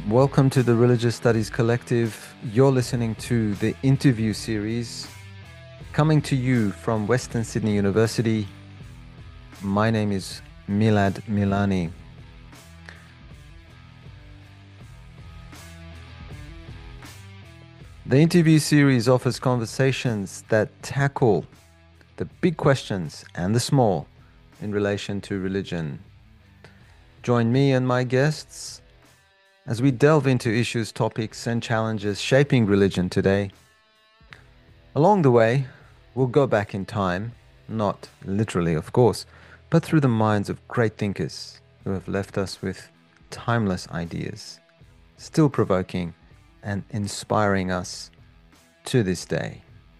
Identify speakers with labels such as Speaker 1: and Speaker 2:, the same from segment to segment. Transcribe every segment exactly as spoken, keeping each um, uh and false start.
Speaker 1: Welcome to the Religious Studies Collective. You're listening to the interview series coming to you from Western Sydney University. My name is Milad Milani. The interview series offers conversations that tackle the big questions and the small in relation to religion. Join me and my guests as we delve into issues, topics, and challenges shaping religion today. Along the way, we'll go back in time, not literally, of course, but through the minds of great thinkers who have left us with timeless ideas, still provoking and inspiring us to this day.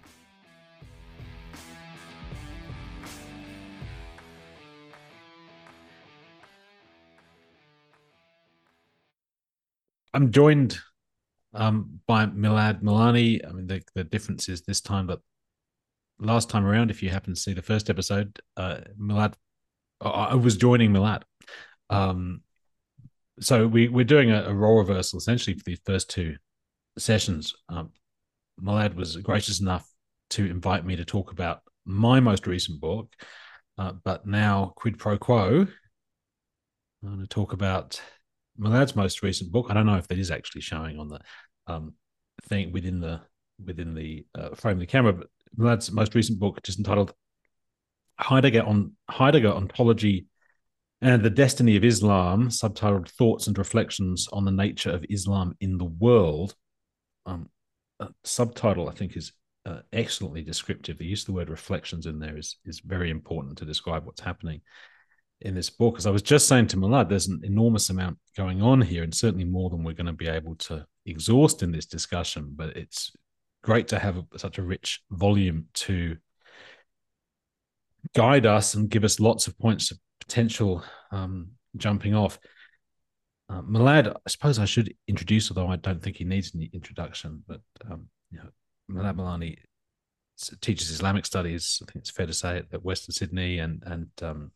Speaker 2: I'm joined um, by Milad Milani. I mean, the, the difference is this time, but last time around, if you happen to see the first episode, uh, Milad, I was joining Milad. Um, so we, we're doing a, a role reversal essentially for these first two sessions. Um, Milad was gracious enough to invite me to talk about my most recent book, uh, but now quid pro quo, I'm going to talk about Milad's most recent book. I don't know if that is actually showing on the um, thing within the within the uh, frame of the camera, but Milad's most recent book, just entitled Heidegger on Heidegger Ontology and the Destiny of Islam, subtitled Thoughts and Reflections on the Nature of Islam in the World. Um, uh, subtitle, I think, is uh, excellently descriptive. The use of the word reflections in there is is very important to describe what's happening in this book. As I was just saying to Milad, there's an enormous amount going on here, and certainly more than we're going to be able to exhaust in this discussion. But it's great to have a, such a rich volume to guide us and give us lots of points of potential um, jumping off. Uh, Milad, I suppose I should introduce, although I don't think he needs an introduction, but um, you know, Milad Milani teaches Islamic studies, I think it's fair to say, at Western Sydney, and and um,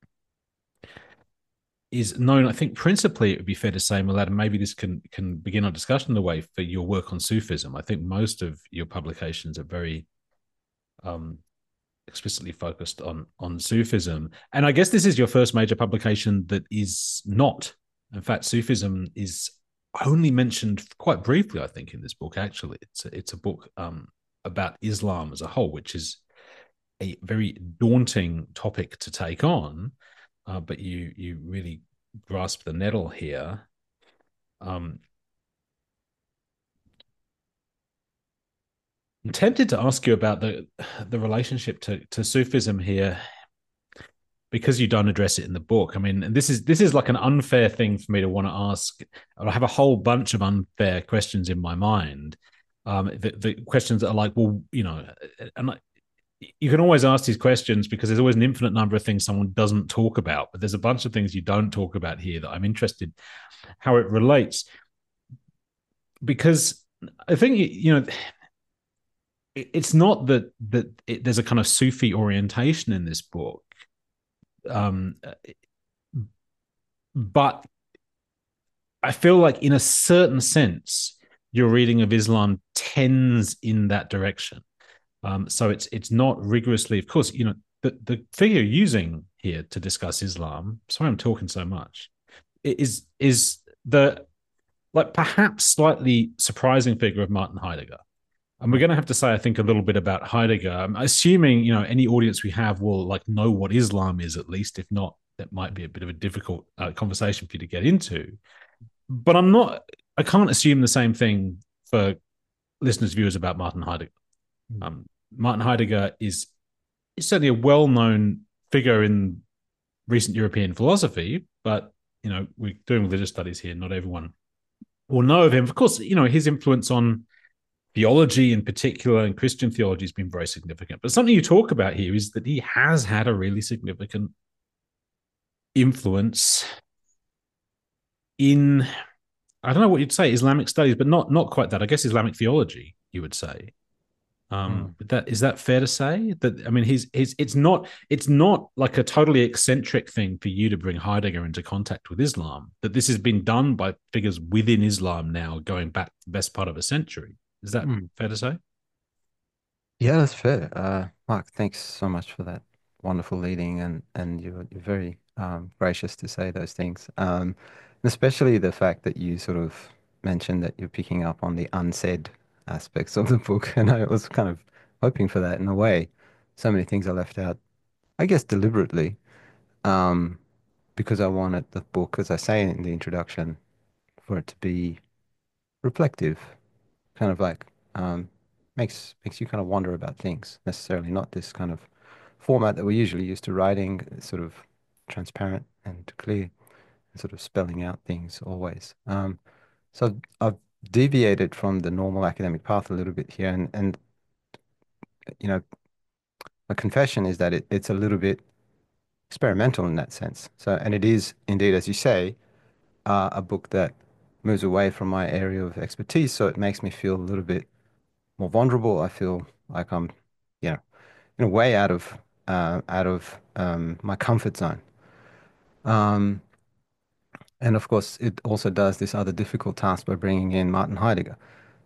Speaker 2: is known, I think, principally, it would be fair to say, Milad, and maybe this can can begin our discussion in the way, for your work on Sufism. I think most of your publications are very um, explicitly focused on on Sufism, and I guess this is your first major publication that is not. In fact, Sufism is only mentioned quite briefly, I think, in this book. Actually, it's a, it's a book um, about Islam as a whole, which is a very daunting topic to take on. Uh, but you you really grasp the nettle here. Um, I'm tempted to ask you about the the relationship to to Sufism here, because you don't address it in the book. I mean, and this is this is like an unfair thing for me to want to ask. I have a whole bunch of unfair questions in my mind. Um, the, the questions that are like, well, you know, and you can always ask these questions because there's always an infinite number of things someone doesn't talk about, but there's a bunch of things you don't talk about here that I'm interested how it relates. Because I think, you know, it's not that that it, there's a kind of Sufi orientation in this book, um, but I feel like in a certain sense, your reading of Islam tends in that direction. Um, so it's it's not rigorously, of course, you know, the, the figure you're using here to discuss Islam, sorry I'm talking so much, is is the like perhaps slightly surprising figure of Martin Heidegger. And we're going to have to say, I think, a little bit about Heidegger. I'm assuming, you know, any audience we have will like know what Islam is, at least. If not, that might be a bit of a difficult uh, conversation for you to get into. But I'm not, I can't assume the same thing for listeners' viewers about Martin Heidegger. Um, Martin Heidegger is, is certainly a well-known figure in recent European philosophy, but, you know, we're doing religious studies here. Not everyone will know of him. Of course, you know, his influence on theology in particular, and Christian theology, has been very significant. But something you talk about here is that he has had a really significant influence in, I don't know what you'd say, Islamic studies, but not not quite that. I guess Islamic theology, you would say. Um,
Speaker 1: Mm.
Speaker 2: that is that fair to say? That I mean, he's he's it's not it's not like a totally eccentric thing for you to bring Heidegger into contact with Islam. That this has been done by figures within Islam now, going back the best part of a century. Is that
Speaker 1: Mm.
Speaker 2: fair to say?
Speaker 1: Yeah, that's fair. Uh, Mark, thanks so much for that wonderful leading, and and you're you're very um, gracious to say those things. Um, and especially the fact that you sort of mentioned that you're picking up on the unsaid aspects of the book, and I was kind of hoping for that in a way. So many things are left out, I guess deliberately, um, because I wanted the book, as I say in the introduction, for it to be reflective, kind of like um, makes makes you kind of wonder about things, necessarily not this kind of format that we're usually used to writing, sort of transparent and clear, and sort of spelling out things always. Um, so I've, I've deviated from the normal academic path a little bit here, and and you know, my confession is that it, it's a little bit experimental in that sense. So, and it is indeed, as you say, uh, a book that moves away from my area of expertise, so it makes me feel a little bit more vulnerable. I feel like I'm, you know, in a way out of uh, out of um, my comfort zone. Um, and of course, it also does this other difficult task by bringing in Martin Heidegger.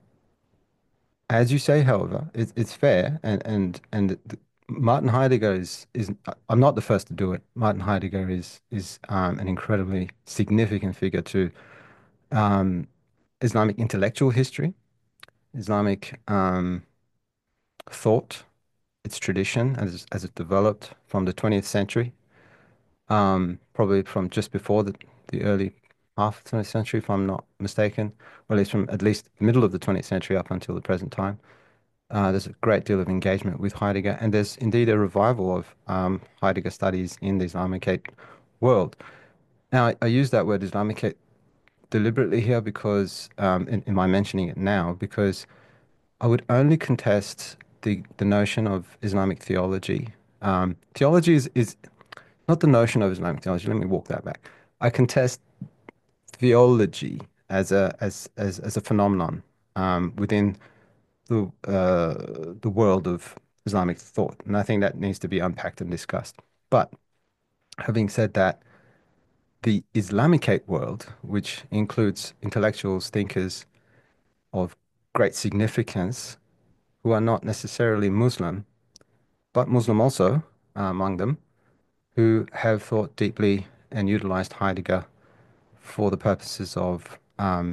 Speaker 1: As you say, however, it's it's fair, and and and the, Martin Heidegger is is I'm not the first to do it. Martin Heidegger is is um, an incredibly significant figure to um, Islamic intellectual history, Islamic um, thought, its tradition as as it developed from the twentieth century, um, probably from just before the the early half of the twentieth century, if I'm not mistaken, or at least from at least the middle of the twentieth century up until the present time. Uh, there's a great deal of engagement with Heidegger, and there's indeed a revival of um, Heidegger studies in the Islamicate world. Now, I, I use that word Islamicate deliberately here because, um, in, in my mentioning it now, because I would only contest the the notion of Islamic theology. Um, theology is, is not the notion of Islamic theology. Let me walk that back. I contest theology as a as as as a phenomenon um, within the uh, the world of Islamic thought, and I think that needs to be unpacked and discussed. But having said that, the Islamicate world, which includes intellectuals, thinkers of great significance, who are not necessarily Muslim, but Muslim also uh, among them, who have thought deeply and utilized Heidegger for the purposes of um,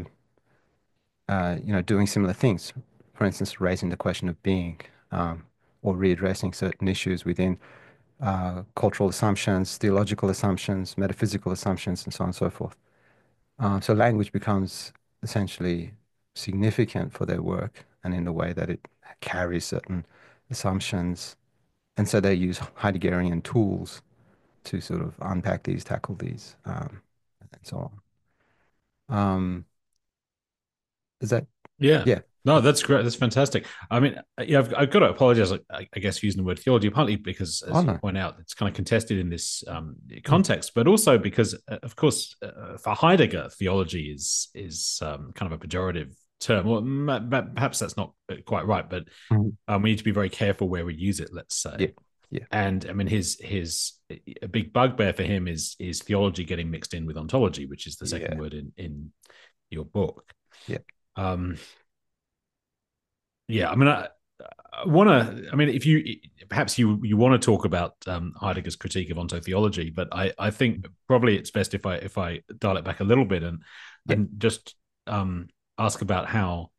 Speaker 1: uh, you know, doing similar things. For instance, raising the question of being, um, or readdressing certain issues within uh, cultural assumptions, theological assumptions, metaphysical assumptions, and so on and so forth. Um, so language becomes essentially significant for their work and in the way that it carries certain assumptions. And so they use Heideggerian tools to sort of unpack these, tackle these, um, and so on. Um, is that,
Speaker 2: Yeah.
Speaker 1: yeah.
Speaker 2: No, that's great. That's fantastic. I mean, uh, yeah, I've, I've got to apologize, I, I guess, using the word theology, partly because,
Speaker 1: Oh,
Speaker 2: as you
Speaker 1: no.
Speaker 2: point out, it's kind of contested in this um,
Speaker 1: Mm.
Speaker 2: context, but also because, uh, of course, uh, for Heidegger, theology is is um, kind of a pejorative term. Well, ma- ma- perhaps that's not quite right, but
Speaker 1: Mhm.
Speaker 2: um, we need to be very careful where we use it, let's
Speaker 1: Yeah.
Speaker 2: say.
Speaker 1: Yeah.
Speaker 2: And I mean, his his a big bugbear for him is is theology getting mixed in with ontology, which is the second
Speaker 1: Yeah.
Speaker 2: word in in your book.
Speaker 1: Yeah.
Speaker 2: Um, yeah, I mean, I, I want to. I mean, if you perhaps you you want to talk about um, Heidegger's critique of ontotheology, but I I think probably it's best if I if I dial it back a little bit and
Speaker 1: Yeah.
Speaker 2: and just um, ask about how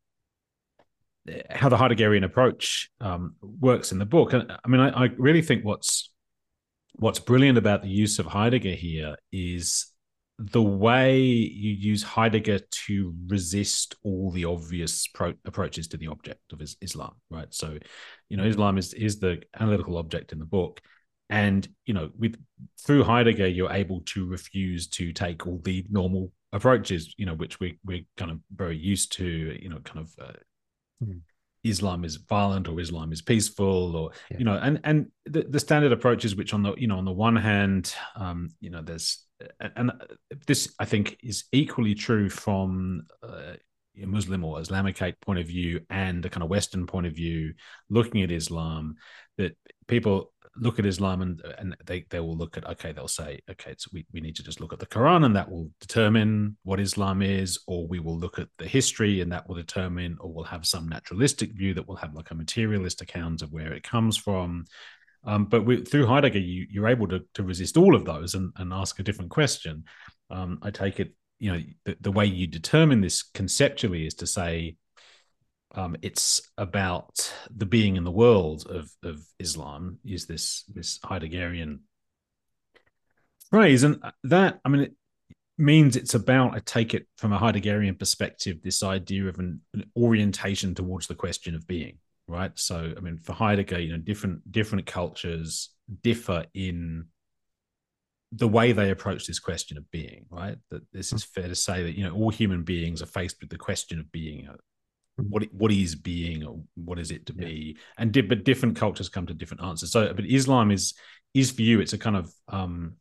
Speaker 2: how the Heideggerian approach um, works in the book. And I mean, I, I really think what's what's brilliant about the use of Heidegger here is the way you use Heidegger to resist all the obvious pro- approaches to the object of is- Islam, right? So, you know, Islam is is the analytical object in the book, and you know, with through Heidegger, you're able to refuse to take all the normal approaches, you know, which we we're kind of very used to, you know, kind of uh,
Speaker 1: Mm.
Speaker 2: Islam is violent or Islam is peaceful, or
Speaker 1: Yeah.
Speaker 2: you know, and and the, the standard approaches, which on the you know on the one hand, um, you know, there's and this I think is equally true from uh, Muslim or Islamicate point of view and a kind of Western point of view, looking at Islam, that people look at Islam and and they, they will look at, okay, they'll say, okay, so we, we need to just look at the Quran and that will determine what Islam is, or we will look at the history and that will determine, or we'll have some naturalistic view that will have like a materialist account of where it comes from. Um, but we, through Heidegger, you, you're able to, to resist all of those and, and ask a different question. Um, I take it, you know, the, the way you determine this conceptually is to say, um, it's about the being in the world of, of Islam, is this, this Heideggerian phrase. And that, I mean, it means it's about, I take it from a Heideggerian perspective, this idea of an, an orientation towards the question of being, right? So, I mean, for Heidegger, you know, different different cultures differ in the way they approach this question of being, right? That this is fair to say that, you know, all human beings are faced with the question of being. Uh, what what is being, or what is it to
Speaker 1: Yeah.
Speaker 2: be? And di- but different cultures come to different answers. So, but Islam is is for you, it's a kind of um,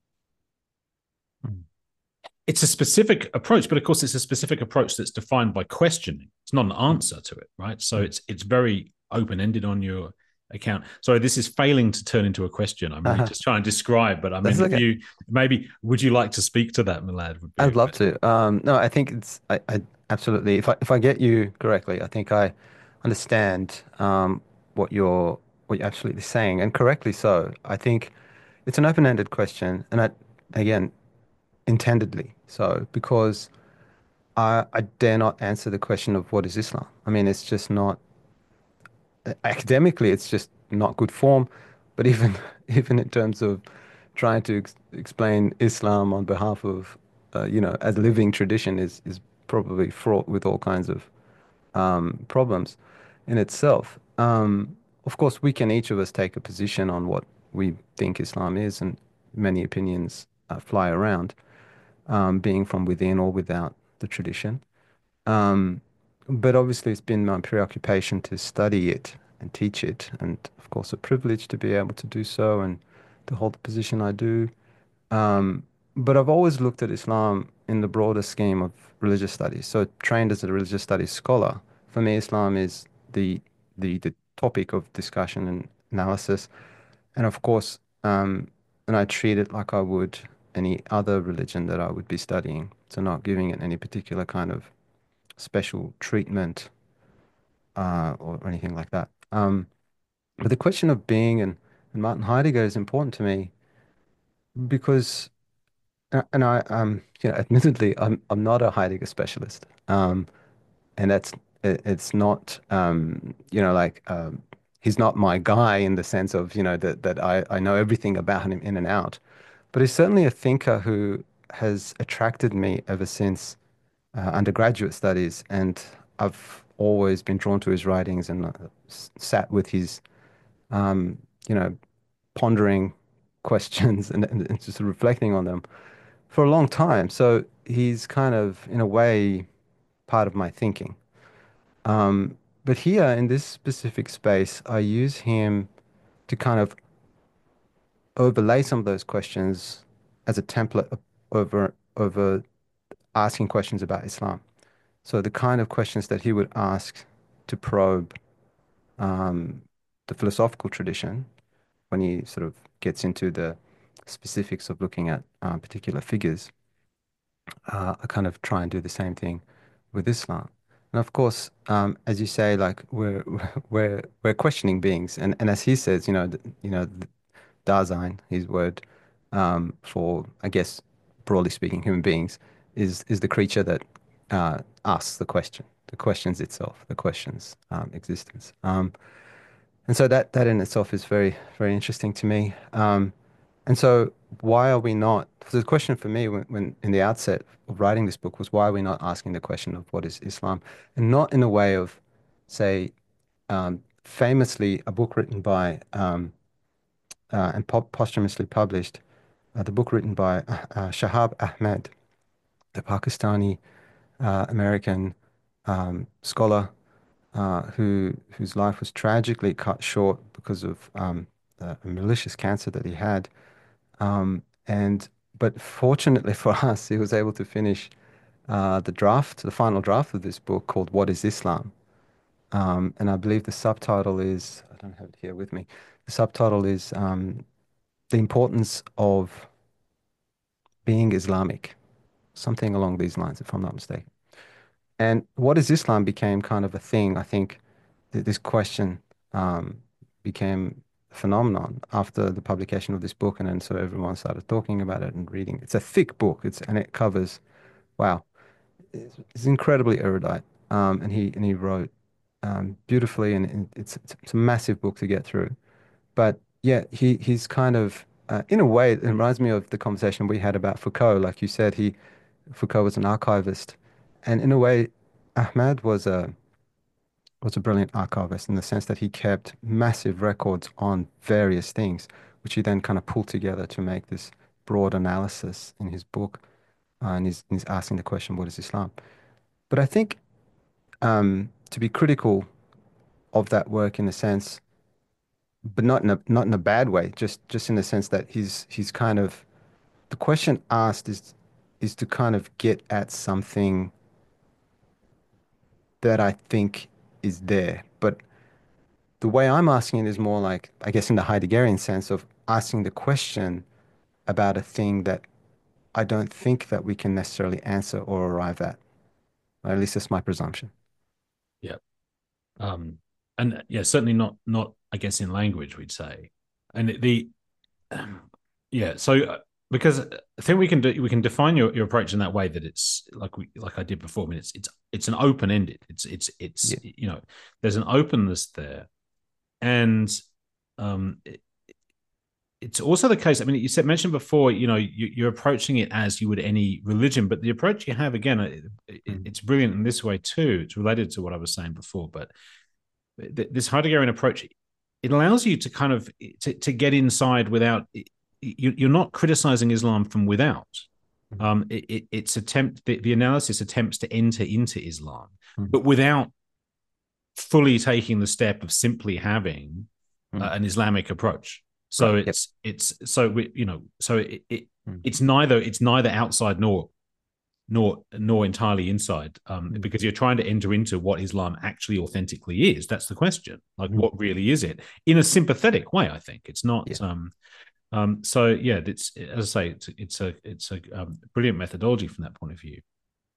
Speaker 2: it's a specific approach, but of course, it's a specific approach that's defined by questioning. It's not an answer to it, right? So it's it's very open ended on your account. Sorry, this is failing to turn into a question. I'm really just trying to describe, but I
Speaker 1: That's
Speaker 2: mean, if
Speaker 1: okay.
Speaker 2: you maybe would you like to speak to that, Milad? Would be
Speaker 1: I'd
Speaker 2: a
Speaker 1: love
Speaker 2: question.
Speaker 1: to. Um, no, I think it's I, I absolutely. If I if I get you correctly, I think I understand um, what you're what you're absolutely saying, and correctly so. I think it's an open-ended question, and I again intendedly so because I I dare not answer the question of what is Islam. I mean, it's just not academically, it's just not good form. But even even in terms of trying to ex explain Islam on behalf of, uh, you know, as a living tradition is is probably fraught with all kinds of um, problems in itself. Um, of course, we can each of us take a position on what we think Islam is, and many opinions uh, fly around, um, being from within or without the tradition. Um, but obviously, it's been my preoccupation to study it and teach it, and of course, a privilege to be able to do so and to hold the position I do. Um, but I've always looked at Islam in the broader scheme of religious studies. So, trained as a religious studies scholar, for me, Islam is the the the topic of discussion and analysis, and of course, um, and I treat it like I would any other religion that I would be studying. So, not giving it any particular kind of special treatment uh, or, or anything like that. Um, but the question of being and, and Martin Heidegger is important to me because, uh, and I, um, you know, admittedly, I'm I'm not a Heidegger specialist, um, and that's it, it's not, um, you know, like um, he's not my guy in the sense of, you know, that that I I know everything about him in and out, but he's certainly a thinker who has attracted me ever since uh, undergraduate studies, and I've always been drawn to his writings and uh, s- sat with his, um, you know, pondering questions and, and, and just reflecting on them for a long time. So he's kind of, in a way, part of my thinking. Um, but here in this specific space, I use him to kind of overlay some of those questions as a template over over asking questions about Islam. So the kind of questions that he would ask to probe um, the philosophical tradition when he sort of gets into the specifics of looking at um, particular figures, uh, I kind of try and do the same thing with Islam. And of course, um, as you say, like we're we're we're questioning beings, and, and as he says, you know, th- you know, Dasein, his word um, for, I guess, broadly speaking, human beings, is is the creature that uh, asks the question, the questions itself, the questions um, existence. Um, and so that that in itself is very very interesting to me. Um, and so why are we not? So the question for me when, when in the outset of writing this book was why are we not asking the question of what is Islam, and not in a way of, say, um, famously a book written by um, uh, and po posthumously published, uh, the book written by uh, uh, Shahab Ahmed, the Pakistani uh, American um, scholar uh, who whose life was tragically cut short because of um, a malicious cancer that he had. Um, and but fortunately for us, he was able to finish uh, the draft, the final draft of this book called "What is Islam?" Um, and I believe the subtitle is, I don't have it here with me. The subtitle is um, "The Importance of Being Islamic," something along these lines, if I'm not mistaken. And "What is Islam?" became kind of a thing. I think th this question um, became a phenomenon after the publication of this book, and then so everyone started talking about it and reading. It's a thick book. It's and it covers, wow, it's, it's incredibly erudite. Um, and he and he wrote um, beautifully, and, and it's, it's it's a massive book to get through. But yeah, he he's kind of uh, in a way it reminds me of the conversation we had about Foucault. Like you said, he Foucault was an archivist, and in a way, Ahmad was a was a brilliant archivist in the sense that he kept massive records on various things, which he then kind of pulled together to make this broad analysis in his book. Uh, and he's, he's asking the question, what is Islam? But I think um, to be critical of that work in a sense, but not in a not in a bad way, just just in the sense that he's he's kind of the question asked is is to kind of get at something that I think is there. But the way I'm asking it is more like, I guess, in the Heideggerian sense of asking the question about a thing that I don't think that we can necessarily answer or arrive at. Or at least that's my presumption.
Speaker 2: Yeah. Um, and yeah, certainly not not I guess in language we'd say, and the um, yeah. So uh, because I think we can do, we can define your, your approach in that way that it's like we like I did before. I mean, it's it's it's an open ended. It's it's it's
Speaker 1: Yeah.
Speaker 2: you know there's an openness there, and um, it, it's also the case. I mean, you said mentioned before, you know, you, you're approaching it as you would any religion, but the approach you have again, it, it,
Speaker 1: Mm.
Speaker 2: it's brilliant in this way too. It's related to what I was saying before, but this Heideggerian approach, it allows you to kind of to, to get inside without you, you're not criticizing Islam from without.
Speaker 1: Mm.
Speaker 2: Um, it, it, it's attempt the, the analysis attempts to enter into Islam,
Speaker 1: Mm.
Speaker 2: but without fully taking the step of simply having uh,
Speaker 1: Mm.
Speaker 2: an Islamic approach. So
Speaker 1: Right. Yep.
Speaker 2: it's it's so we, you know so it, it
Speaker 1: Mm.
Speaker 2: it's neither it's neither outside nor nor nor entirely inside, um,
Speaker 1: Mm.
Speaker 2: because you're trying to enter into what Islam actually authentically is. That's the question. Like,
Speaker 1: Mm.
Speaker 2: what really is it? In a sympathetic way, I think it's not.
Speaker 1: Yeah.
Speaker 2: Um, um, so yeah, it's as I say, it's it's a it's a um, brilliant methodology from that point of view.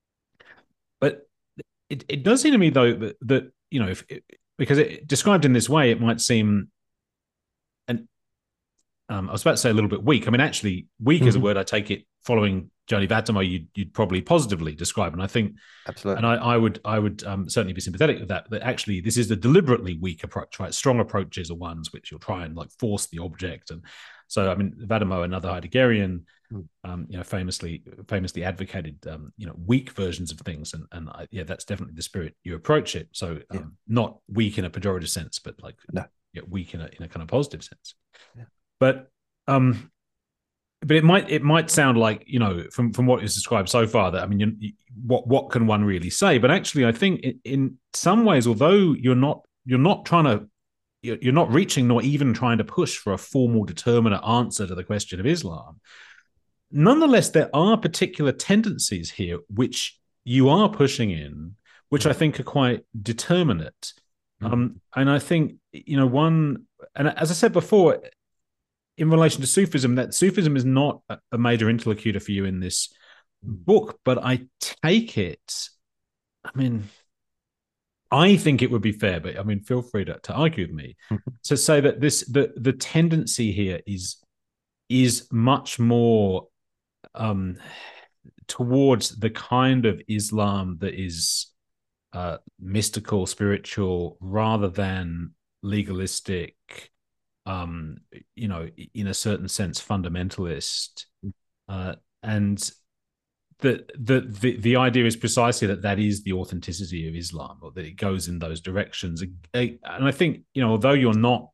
Speaker 2: But it, it does seem to me though that, that you know if it, because it, described in this way, it might seem an um, I was about to say a little bit weak. I mean, actually, weak is a
Speaker 1: Hmm.
Speaker 2: word I take it following Joni Vatamo, you'd, you'd probably positively describe. And I think, and
Speaker 1: Absolutely.
Speaker 2: I, I would, I would um, certainly be sympathetic with that. That actually, this is the deliberately weak approach, right? Strong approaches are ones which you'll try and like force the object. And so, I mean, Vatamo, another Heideggerian,
Speaker 1: Mm.
Speaker 2: um, you know, famously, famously advocated, um, you know, weak versions of things. And and I, yeah, that's definitely the spirit you approach it. So,
Speaker 1: Yeah.
Speaker 2: um, not weak in a pejorative sense, but like
Speaker 1: No.
Speaker 2: yeah, weak in a in a kind of positive sense.
Speaker 1: Yeah.
Speaker 2: But um, but it might it might sound like, you know, from from what is described so far, that I mean, you, what what can one really say? But actually, I think in, in some ways, although you're not you're not trying to you're, you're not reaching nor even trying to push for a formal determinate answer to the question of Islam, nonetheless, there are particular tendencies here which you are pushing in, which
Speaker 1: Mm.
Speaker 2: I think are quite determinate.
Speaker 1: Mm.
Speaker 2: Um, and I think, you know, one, and as I said before, in relation to Sufism, that Sufism is not a major interlocutor for you in this
Speaker 1: Mm.
Speaker 2: book, but I take it, I mean, I think it would be fair, but I mean, feel free to, to argue with me, to say that this the the tendency here is is much more um, towards the kind of Islam that is uh, mystical, spiritual, rather than legalistic, um, you know, in a certain sense, fundamentalist. Uh, and the, the the the idea is precisely that that is the authenticity of Islam, or that it goes in those directions. And I think, you know, although you're not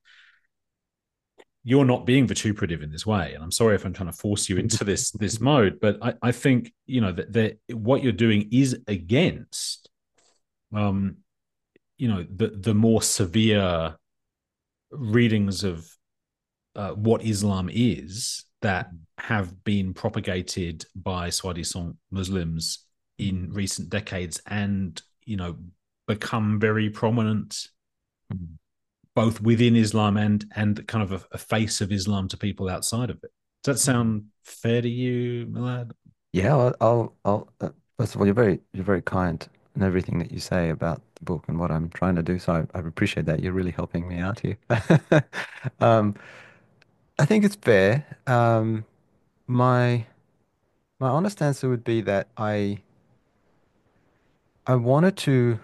Speaker 2: you're not being vituperative in this way, and I'm sorry if I'm trying to force you into this this mode, but I, I think, you know, that, that what you're doing is against, um, you know, the the more severe readings of uh, what Islam is that have been propagated by soi-disant Muslims in recent decades and, you know, become very prominent
Speaker 1: Mm.
Speaker 2: both within Islam and and kind of a, a face of Islam to people outside of it. Does that
Speaker 1: Mm.
Speaker 2: sound fair to you, Milad?
Speaker 1: Yeah, I'll, I'll, I'll uh, first of all, you're very, you're very kind in everything that you say about the book and what I'm trying to do. So I, I appreciate that. You're really helping me out here. Um, I think it's fair. Um, my my honest answer would be that I I wanted to.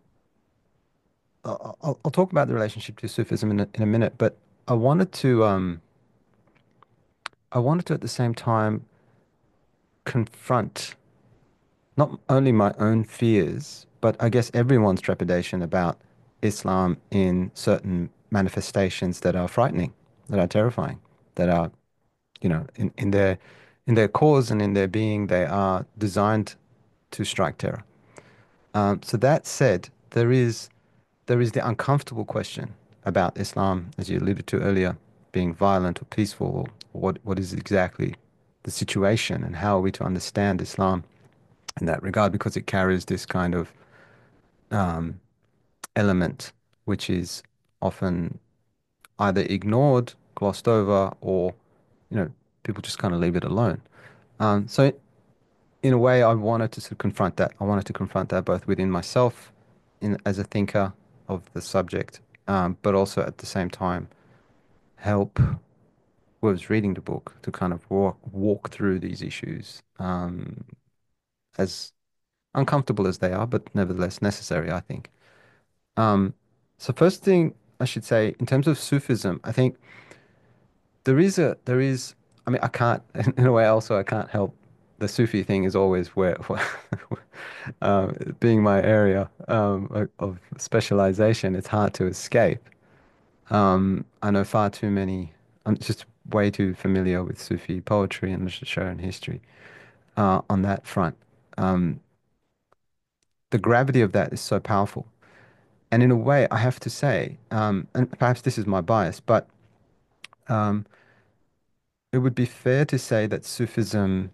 Speaker 1: I'll, I'll I'll talk about the relationship to Sufism in a, in a minute, but I wanted to um I wanted to at the same time confront not only my own fears, but I guess everyone's trepidation about Islam in certain manifestations that are frightening, that are terrifying, that are, you know, in, in their in their cause and in their being, they are designed to strike terror. Um, so that said, there is there is the uncomfortable question about Islam, as you alluded to earlier, being violent or peaceful, or what what is exactly the situation, and how are we to understand Islam in that regard, because it carries this kind of um, element which is often either ignored, glossed over, or you know people just kind of leave it alone. Um, so in a way, I wanted to sort of confront that. I wanted to confront that both within myself, in as a thinker of the subject, um, but also at the same time help whoever's reading the book to kind of walk walk through these issues, um, as uncomfortable as they are, but nevertheless necessary, I think. Um, so first thing I should say, in terms of Sufism, I think there is a there is. I mean, I can't in a way. Also, I can't help. The Sufi thing is always where, um, being my area um, of specialization, it's hard to escape. Um, I know far too many. I'm just way too familiar with Sufi poetry and literature and history uh, on that front. Um, the gravity of that is so powerful. And in a way, I have to say, um, and perhaps this is my bias, but um, it would be fair to say that Sufism,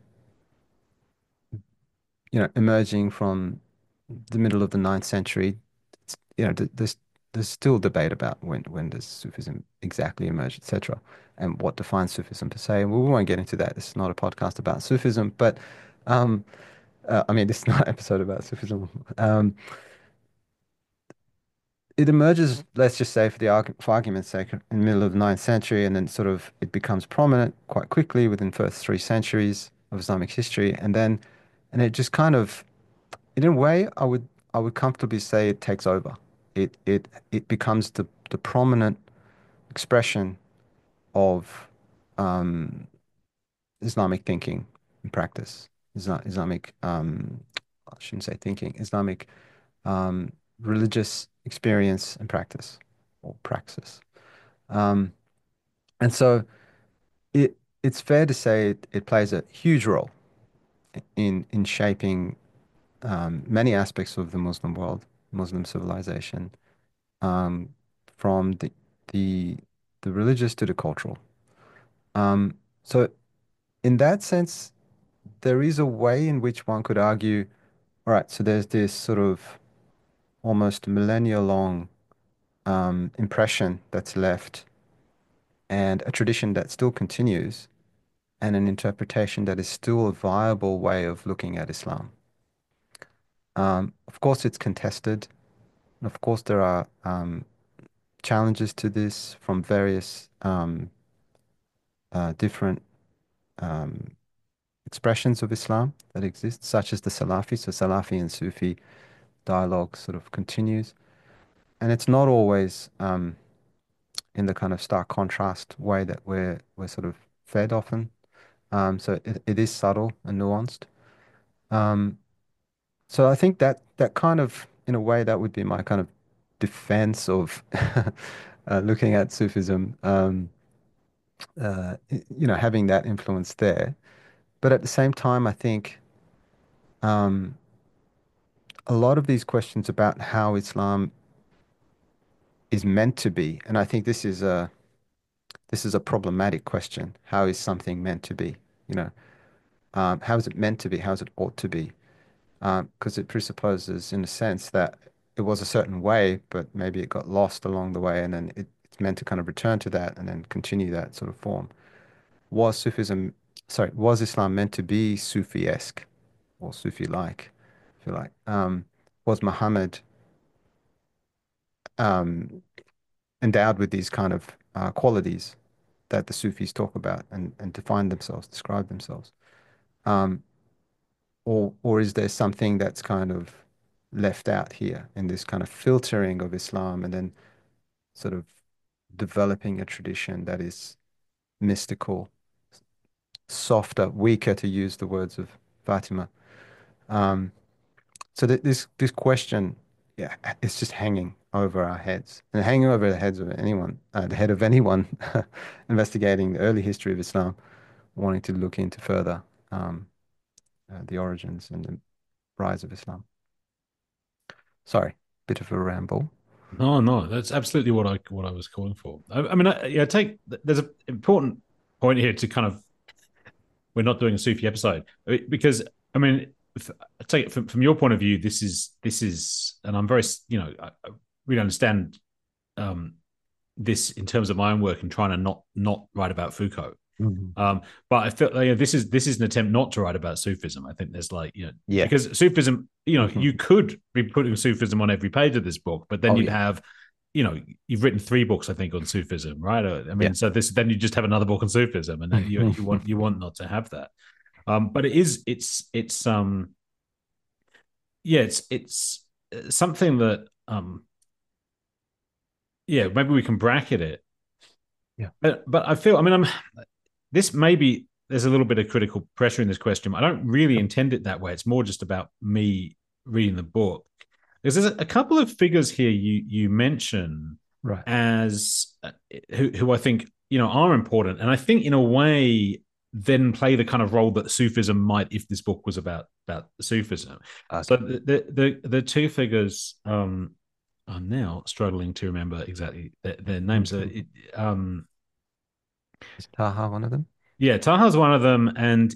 Speaker 1: you know, emerging from the middle of the ninth century, it's, you know, th- there's there's still debate about when when does Sufism exactly emerge, et cetera, and what defines Sufism per se. And we won't get into that. This is not a podcast about Sufism, but um, uh, I mean, this is not an episode about Sufism. Um, it emerges, let's just say, for the argu for argument's sake, in the middle of the ninth century, and then sort of it becomes prominent quite quickly within the first three centuries of Islamic history, and then and it just kind of, in a way, I would I would comfortably say it takes over. It it it becomes the the prominent expression of um, Islamic thinking and practice. Isla Islamic, um, I shouldn't say thinking, Islamic um, religious experience and practice or praxis. Um, and so it it's fair to say it, it plays a huge role in in shaping um, many aspects of the Muslim world, Muslim civilization, um, from the the the religious to the cultural. Um, so in that sense, there is a way in which one could argue, all right, so there's this sort of almost millennia long um, impression that's left, and a tradition that still continues, and an interpretation that is still a viable way of looking at Islam. Um, of course, it's contested. And of course, there are um, challenges to this from various um, uh, different um, expressions of Islam that exist, such as the Salafi. So, Salafi and Sufi dialogue sort of continues. And it's not always um, in the kind of stark contrast way that we're, we're sort of fed often. Um, so, it, it is subtle and nuanced. Um, So I think that that kind of, in a way, that would be my kind of defense of uh, looking at Sufism, um, uh, y- you know, having that influence there. But at the same time, I think um, a lot of these questions about how Islam is meant to be, and I think this is a this is a problematic question. How is something meant to be? You know, um, how is it meant to be? How is it ought to be? because it presupposes, in a sense, that it was a certain way, but maybe it got lost along the way, and then it, it's meant to kind of return to that and then continue that sort of form. Was Sufism, sorry, was Islam meant to be Sufi-esque or Sufi-like, if you like? Um, was Muhammad um, endowed with these kind of uh, qualities that the Sufis talk about and, and define themselves, describe themselves? Um, or or is there something that's kind of left out here in this kind of filtering of Islam and then sort of developing a tradition that is mystical, softer, weaker, to use the words of Fatima? Um, so that this this question, yeah, it's just hanging over our heads and hanging over the heads of anyone, uh, the head of anyone investigating the early history of Islam, wanting to look into further um, uh, the origins and the rise of Islam. Sorry, bit of a ramble.
Speaker 2: No, no, that's absolutely what I what I was calling for. I, I mean, I, yeah, take there's an important point here to kind of we're not doing a Sufi episode because I mean, if, I take it from, from your point of view, this is this is, and I'm very you know I, I really understand um, this in terms of my own work and trying to not not write about Foucault.
Speaker 1: Mhm.
Speaker 2: Um, but I feel like, you know, this is this is an attempt not to write about Sufism. I think there's like you know
Speaker 1: Yeah.
Speaker 2: because Sufism, you know,
Speaker 1: Mhm.
Speaker 2: you could be putting Sufism on every page of this book, but then
Speaker 1: Oh
Speaker 2: you'd
Speaker 1: yeah.
Speaker 2: have, you know, you've written three books I think on Sufism, right? I
Speaker 1: Yeah.
Speaker 2: mean, so this then you just have another book on Sufism, and then you you want you want not to have that. Um, but it is it's it's um yeah it's it's something that um yeah maybe we can bracket it.
Speaker 1: Yeah.
Speaker 2: But but I feel I mean I'm this maybe there's a little bit of critical pressure in this question. I don't really intend it that way. It's more just about me reading the book. Because there's a couple of figures here you you mention
Speaker 1: Right.
Speaker 2: as uh, who who I think you know are important, and I think in a way then play the kind of role that Sufism might if this book was about about Sufism. So
Speaker 1: Okay.
Speaker 2: the the the, the two figures um, I'm now struggling to remember exactly their, their names. Are,
Speaker 1: Mhm.
Speaker 2: um,
Speaker 1: Is Taha one of them?
Speaker 2: yeah, Taha's one of them, and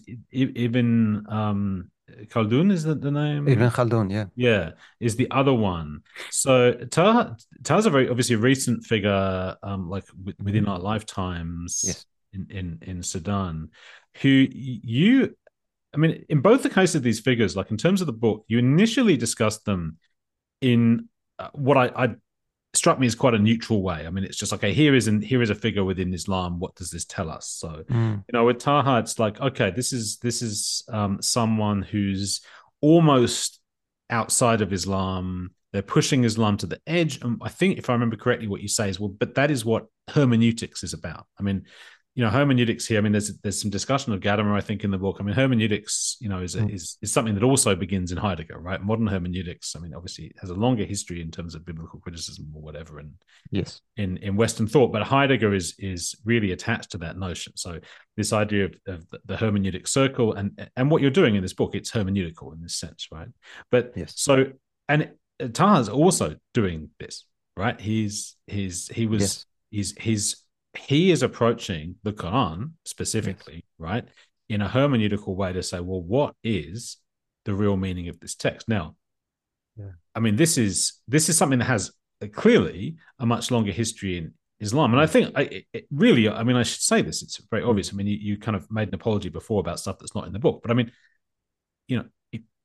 Speaker 2: Ibn um, Khaldun is that the
Speaker 1: Ibn
Speaker 2: name?
Speaker 1: Khaldun, yeah.
Speaker 2: Yeah, is the other one. So Taha Taha's a very obviously a recent figure, um, like w- within our
Speaker 1: Mm.
Speaker 2: lifetimes
Speaker 1: Yes.
Speaker 2: in, in in Sudan, who you, I mean, in both the case of these figures, like in terms of the book, you initially discussed them in uh, what I, I struck me as quite a neutral way. I mean, it's just okay. Here is an here is a figure within Islam. What does this tell us? So,
Speaker 1: Mm.
Speaker 2: you know, with Taha, it's like okay, this is this is um, someone who's almost outside of Islam. They're pushing Islam to the edge. And I think, if I remember correctly, what you say is well, but that is what hermeneutics is about. I mean, you know, hermeneutics here. I mean, there's there's some discussion of Gadamer, I think, in the book. I mean, hermeneutics, you know, is a,
Speaker 1: Mm.
Speaker 2: is is something that also begins in Heidegger, right? Modern hermeneutics. I mean, obviously, it has a longer history in terms of biblical criticism or whatever, and
Speaker 1: Yes.
Speaker 2: in in Western thought. But Heidegger is is really attached to that notion. So this idea of, of the hermeneutic circle and and what you're doing in this book, it's hermeneutical in this sense, right? But
Speaker 1: Yes.
Speaker 2: so and Tah's also doing this, right? He's he's he was
Speaker 1: Yes.
Speaker 2: he's he's he is approaching the Quran
Speaker 1: Yes.
Speaker 2: specifically, right, in a hermeneutical way to say, well, what is the real meaning of this text? Now,
Speaker 1: Yeah.
Speaker 2: I mean, this is this is something that has uh, clearly a much longer history in Islam, and I
Speaker 1: Mm.
Speaker 2: think I, it really, I mean, I should say this. It's very
Speaker 1: Mm.
Speaker 2: obvious. I mean, you, you kind of made an apology before about stuff that's not in the book, but I mean, you know,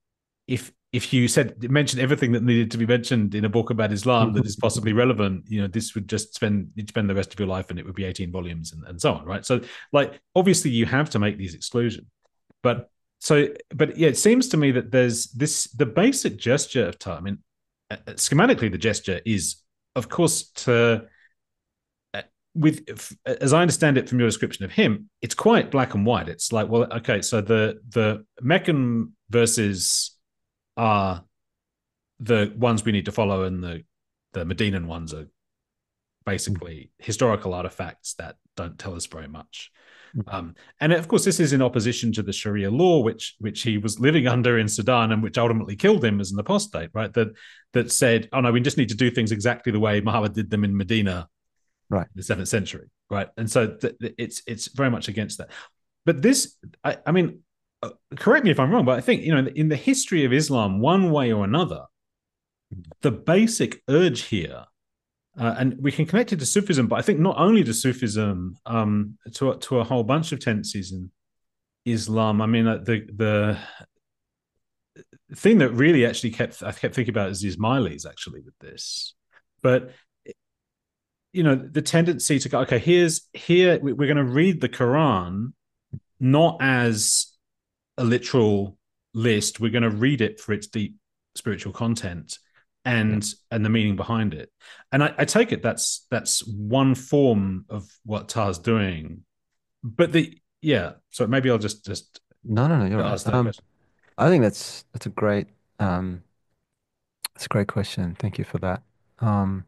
Speaker 2: if if you said mentioned everything that needed to be mentioned in a book about Islam that is possibly relevant, you know, this would just spend you'd spend the rest of your life and it would be eighteen volumes and, and so on, right? So, like, obviously, you have to make these exclusions, but so, but yeah, it seems to me that there's this the basic gesture of time. I mean, uh, schematically, the gesture is, of course, to uh, with as I understand it from your description of him, it's quite black and white. It's like, well, okay, so the the Meccan verses are the ones we need to follow, and the the Medinan ones are
Speaker 1: Mm.
Speaker 2: basically historical artifacts that don't tell us very much.
Speaker 1: Mm.
Speaker 2: Um, and of course, this is in opposition to the Sharia law, which which he was living under in Sudan, and which ultimately killed him as an apostate. Right? That that said, oh no, we just need to do things exactly the way Muhammad did them in Medina
Speaker 1: Right.
Speaker 2: in the seventh century. Right? And so th- th- it's it's very much against that. But this, I, I mean, uh, correct me if I'm wrong, but I think, you know, in the history of Islam, one way or another, the basic urge here, uh, and we can connect it to Sufism, but I think not only to Sufism, um, to to a whole bunch of tendencies in Islam. I mean, uh, the the thing that really actually kept I kept thinking about is the Ismailis actually with this, but you know, the tendency to go, okay, here's here we're going to read the Quran not as a literal list. We're going to read it for its deep spiritual content
Speaker 1: Yeah.
Speaker 2: and and the meaning behind it. And I, I take it that's that's one form of what Tar's doing. But the yeah, so maybe I'll just just
Speaker 1: No, no, no, you're right.
Speaker 2: ask that
Speaker 1: Um,
Speaker 2: question.
Speaker 1: I think that's that's a great um, it's a great question. Thank you for that. Um,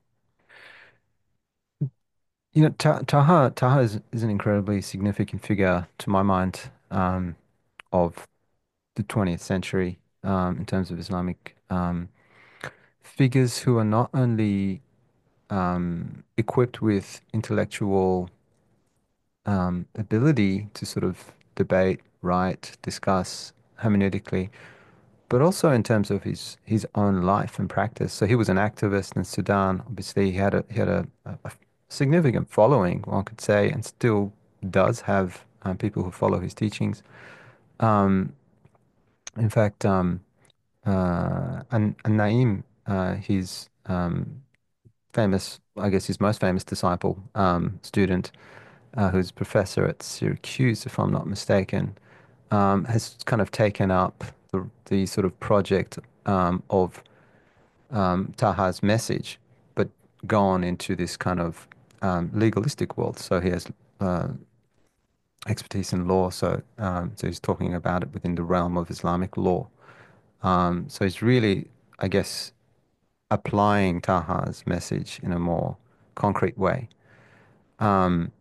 Speaker 1: you know, Ta Taha Taha is, is an incredibly significant figure to my mind um, of the twentieth century um, in terms of Islamic um, figures who are not only um, equipped with intellectual um, ability to sort of debate, write, discuss hermeneutically, but also in terms of his his own life and practice. So he was an activist in Sudan. Obviously, he had a he had a, a significant following, one could say, and still does have um, people who follow his teachings. Um, in fact, um, uh, and, and Naim, uh, his um, famous, I guess his most famous disciple, um, student, uh, who's professor at Syracuse, if I'm not mistaken, um, has kind of taken up the, the sort of project um, of um, Taha's message, but gone into this kind of um, legalistic world. So he has uh, expertise in law, so um, so he's talking about it within the realm of Islamic law. Um, so he's really, I guess, applying Taha's message in a more concrete way. Um,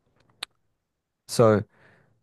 Speaker 1: so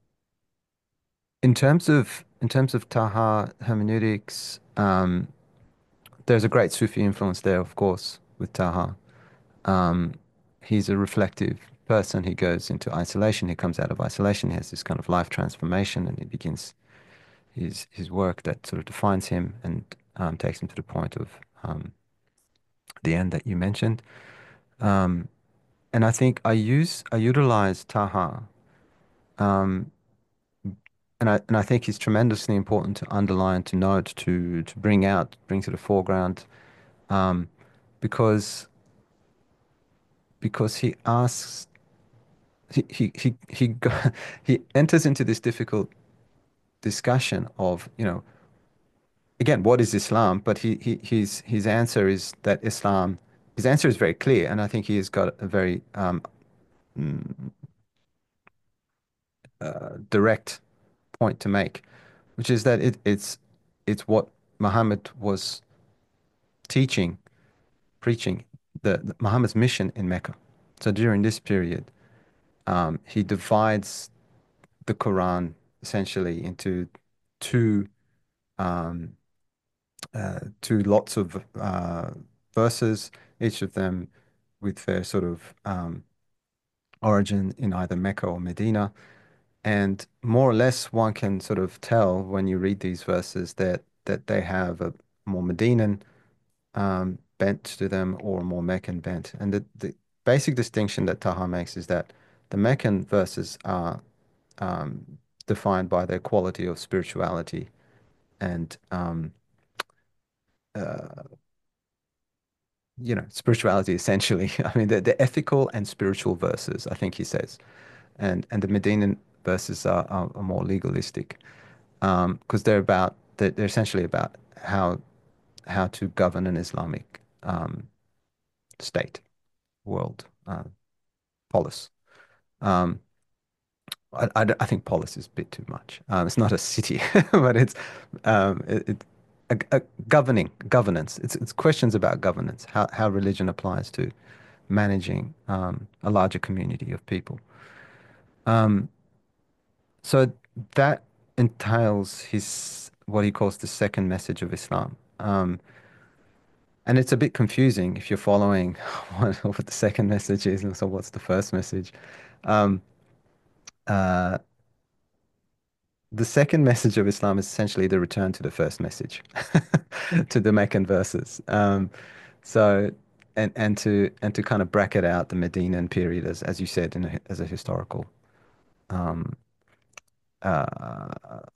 Speaker 1: in terms of in terms of Taha hermeneutics, um, there's a great Sufi influence there, of course, with Taha. Um, he's a reflective person. He goes into isolation. He comes out of isolation. He has this kind of life transformation, and he begins his his work that sort of defines him and um, takes him to the point of um, the end that you mentioned. Um, and I think I use I utilize Taha, um, and I and I think he's tremendously important to underline, to note, to to bring out, bring to the foreground, um, because because he asks he he he he, go, he enters into this difficult discussion of, you know, again, what is Islam? But he, he his his answer is that Islam. His answer is very clear, and I think he has got a very um, mm, uh, direct point to make, which is that it, it's it's what Muhammad was teaching, preaching, the, the Muhammad's mission in Mecca. So during this period, um, he divides the Quran essentially into two um, uh, two lots of uh, verses, each of them with their sort of um, origin in either Mecca or Medina. And more or less, one can sort of tell when you read these verses that that they have a more Medinan um, bent to them or a more Meccan bent. And the, the basic distinction that Taha makes is that the Meccan verses are um, defined by their quality of spirituality and um, uh, you know, spirituality essentially. I mean, the, the ethical and spiritual verses, I think he says, and and the Medinan verses are, are, are more legalistic, um, because they're about they're, they're essentially about how how to govern an Islamic um, state, world, uh, polis. Um, I, I, I think polis is a bit too much. Um, it's not a city, but it's um, it, it a, a governing governance. It's it's questions about governance, how how religion applies to managing um, a larger community of people. Um, so that entails his what he calls the second message of Islam. Um, and it's a bit confusing if you're following what, what the second message is, and so what's the first message. Um, uh, the second message of Islam is essentially the return to the first message, to the Meccan verses. Um, so, and and to and to kind of bracket out the Medinan period as as you said in a, as a historical um, uh,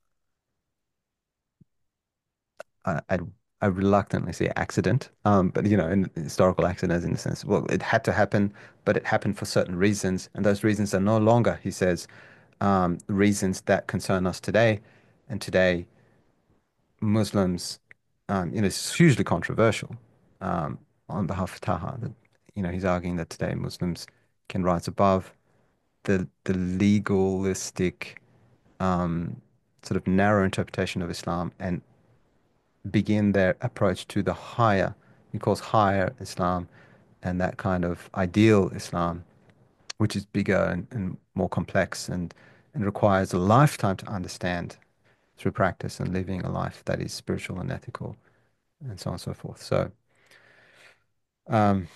Speaker 1: I, I I reluctantly say accident, um, but you know, in historical accident in the sense, well, it had to happen, but it happened for certain reasons, and those reasons are no longer, he says, um, reasons that concern us today. And today, Muslims, um, you know, it's hugely controversial um, on behalf of Taha. That, you know, he's arguing that today Muslims can rise above the the legalistic um, sort of narrow interpretation of Islam and begin their approach to the higher, he calls higher Islam, and that kind of ideal Islam, which is bigger and, and more complex and, and requires a lifetime to understand through practice and living a life that is spiritual and ethical and so on and so forth. So, um,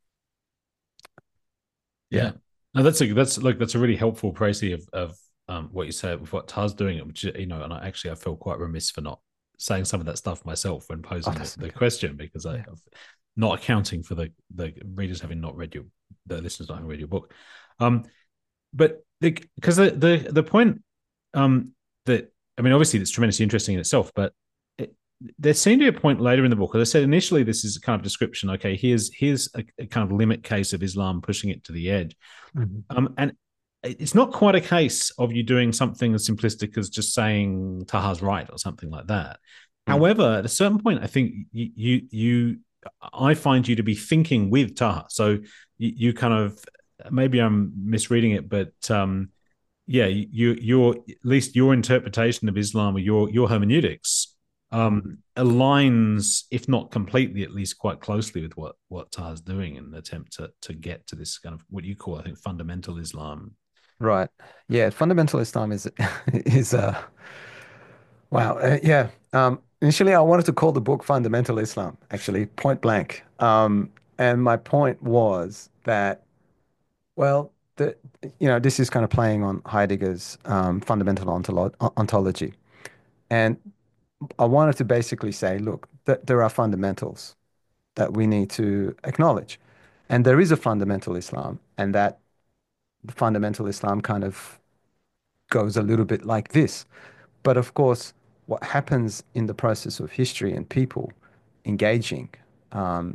Speaker 1: yeah,
Speaker 2: Yeah. No, that's a that's like that's a really helpful précis of of um what you say with what Tars doing, which you know, and I actually I feel quite remiss for not saying some of that stuff myself when
Speaker 1: oh,
Speaker 2: posing the,
Speaker 1: that's
Speaker 2: the
Speaker 1: okay.
Speaker 2: question because I
Speaker 1: Yeah.
Speaker 2: have not accounting for the the readers having not read your the listeners not having read your book. Um, but because the, the the the point um that I mean, obviously it's tremendously interesting in itself, but it, there seemed to be a point later in the book. As I said initially, this is a kind of description. Okay, here's here's a, a kind of limit case of Islam pushing it to the edge,
Speaker 1: Mhm.
Speaker 2: um, and it's not quite a case of you doing something as simplistic as just saying Taha's right or something like that.
Speaker 1: Mm.
Speaker 2: However, at a certain point, I think you you, you I find you to be thinking with Taha. So you, you kind of maybe I'm misreading it, but um, yeah, you your at least your interpretation of Islam or your your hermeneutics um, aligns, if not completely, at least quite closely with what what Taha's doing in an attempt to to get to this kind of what you call, I think, fundamental Islam.
Speaker 1: Right. Yeah, fundamental Islam is is uh wow. Uh, yeah. Um, initially, I wanted to call the book Fundamental Islam, actually, point blank. Um, and my point was that, well, the you know, this is kind of playing on Heidegger's um, fundamental ontolo ontology, and I wanted to basically say, look, th there are fundamentals that we need to acknowledge, and there is a fundamental Islam, and that fundamental Islam kind of goes a little bit like this. But of course, what happens in the process of history and people engaging um,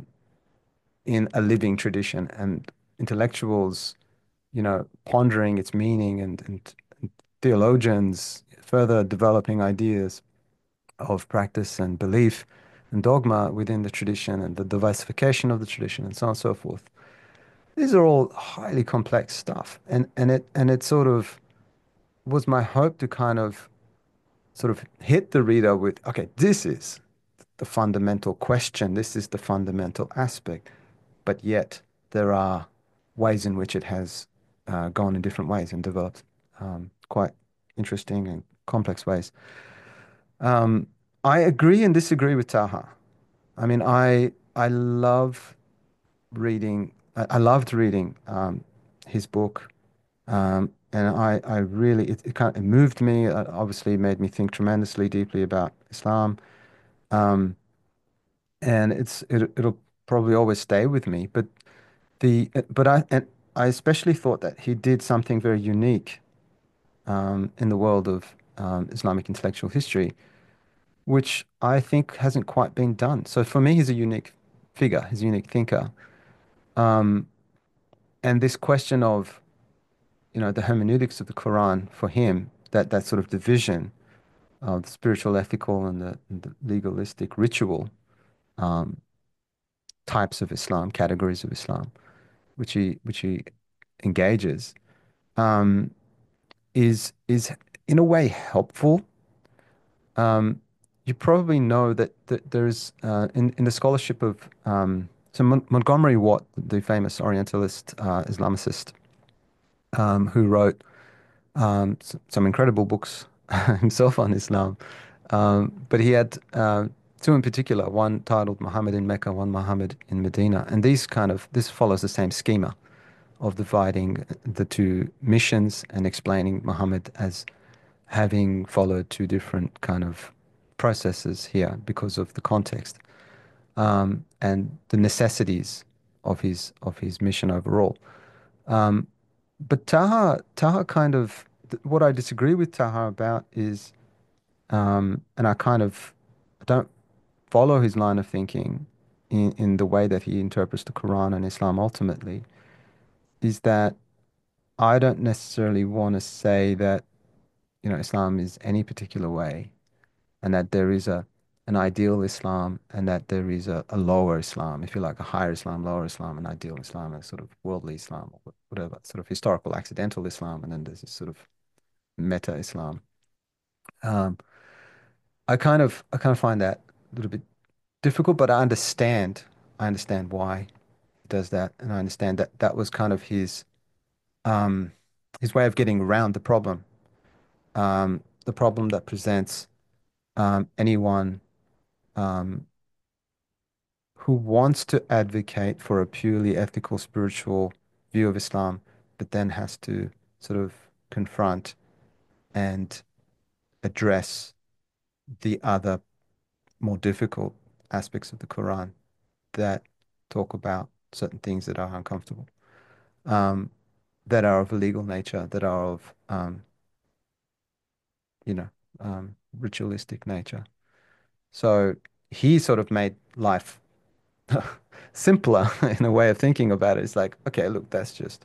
Speaker 1: in a living tradition and intellectuals, you know, pondering its meaning and, and, and theologians further developing ideas of practice and belief and dogma within the tradition and the diversification of the tradition and so on and so forth. These are all highly complex stuff. And and it and it sort of was my hope to kind of sort of hit the reader with, okay, this is the fundamental question, this is the fundamental aspect, but yet there are ways in which it has uh, gone in different ways and developed um, quite interesting and complex ways. Um, I agree and disagree with Taha. I mean, I I love reading. I, I loved reading um, his book, um, and I I really it, it kind of it moved me. It obviously made me think tremendously deeply about Islam. Um, and it's it, it'll probably always stay with me. But the but I and I especially thought that he did something very unique um, in the world of um, Islamic intellectual history, which I think hasn't quite been done. So for me, he's a unique figure. He's a unique thinker. Um, and this question of you know the hermeneutics of the Quran for him, that that sort of division of the spiritual, ethical, and the, and the legalistic ritual um, types of Islam, categories of Islam, which he which he engages, um, is is in a way helpful. Um, you probably know that, that there's uh, in in the scholarship of um, so Mon Montgomery Watt, the famous Orientalist uh, Islamicist, um, who wrote um, s some incredible books himself on Islam, um, but he had uh, two in particular, one titled Muhammad in Mecca, one Muhammad in Medina, and these kind of this follows the same schema of dividing the two missions and explaining Muhammad as having followed two different kind of processes here because of the context, um, and the necessities of his of his mission overall. Um, but Taha Taha kind of th- what I disagree with Taha about is, um, and I kind of don't follow his line of thinking in, in the way that he interprets the Quran and Islam ultimately, is that I don't necessarily want to say that, you know, Islam is any particular way and that there is a an ideal Islam and that there is a, a lower Islam, if you like, a higher Islam, lower Islam, an ideal Islam, a sort of worldly Islam, or whatever, sort of historical, accidental Islam, and then there's this sort of meta Islam. Um, I kind of I kind of find that a little bit difficult, but I understand I understand why he does that, and I understand that that was kind of his um his way of getting around the problem, um, the problem that presents um, anyone um, who wants to advocate for a purely ethical, spiritual view of Islam, but then has to sort of confront and address the other more difficult aspects of the Quran that talk about certain things that are uncomfortable, um, that are of a legal nature, that are of, um, you know, um, ritualistic nature. So he sort of made life simpler in a way of thinking about it. It's like, okay, look, that's just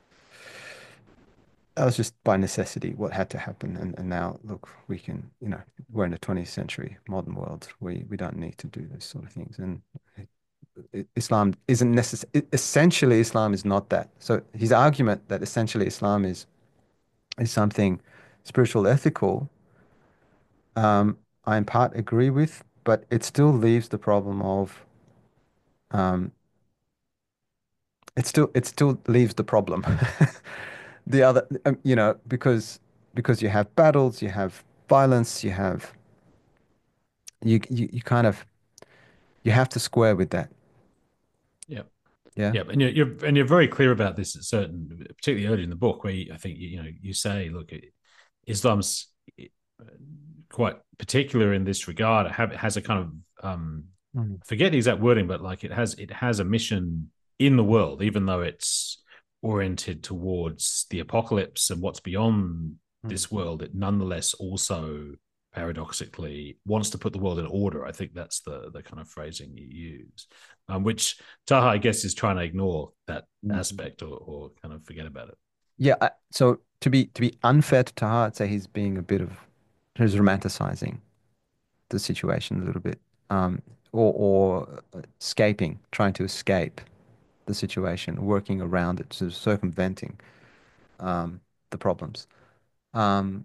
Speaker 1: that was just by necessity what had to happen. And, and now look, we can, you know, we're in the twentieth century modern world. We we don't need to do those sort of things. And it, it, Islam isn't necessary. Essentially, Islam is not that. So his argument that essentially Islam is is something spiritual, ethical, um, I in part agree with, but it still leaves the problem of um, it still it still leaves the problem. The other, um, you know, because because you have battles, you have violence, you have you you, you kind of you have to square with that.
Speaker 2: Yeah.
Speaker 1: Yeah.
Speaker 2: Yeah, and you're, you're and you're very clear about this at certain, particularly early in the book, where you, I think you know you say, look, Islam's quite particular in this regard. It have, has a kind of um,
Speaker 1: Mm.
Speaker 2: forget the exact wording, but like it has it has a mission in the world, even though it's oriented towards the apocalypse and what's beyond
Speaker 1: Mm.
Speaker 2: this world. It nonetheless also paradoxically wants to put the world in order. I think that's the the kind of phrasing you use, um, which Taha, I guess, is trying to ignore that
Speaker 1: Mm.
Speaker 2: aspect or, or kind of forget about it.
Speaker 1: Yeah. I, so to be to be unfair to Taha, I'd say he's being a bit of he's romanticizing the situation a little bit, um, or or escaping, trying to escape the situation, working around it, sort of circumventing um, the problems. Um,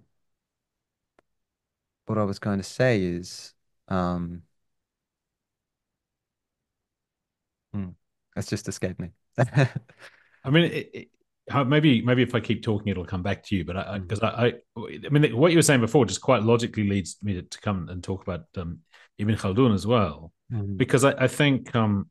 Speaker 1: what I was going to say is, um, hmm, that's just escaped me.
Speaker 2: I mean, it, it, maybe maybe if I keep talking, it'll come back to you. But I
Speaker 1: Mm.
Speaker 2: because I, I, I, I mean, what you were saying before just quite logically leads me to, to come and talk about um, Ibn Khaldun as well,
Speaker 1: Mm.
Speaker 2: because I, I think, um,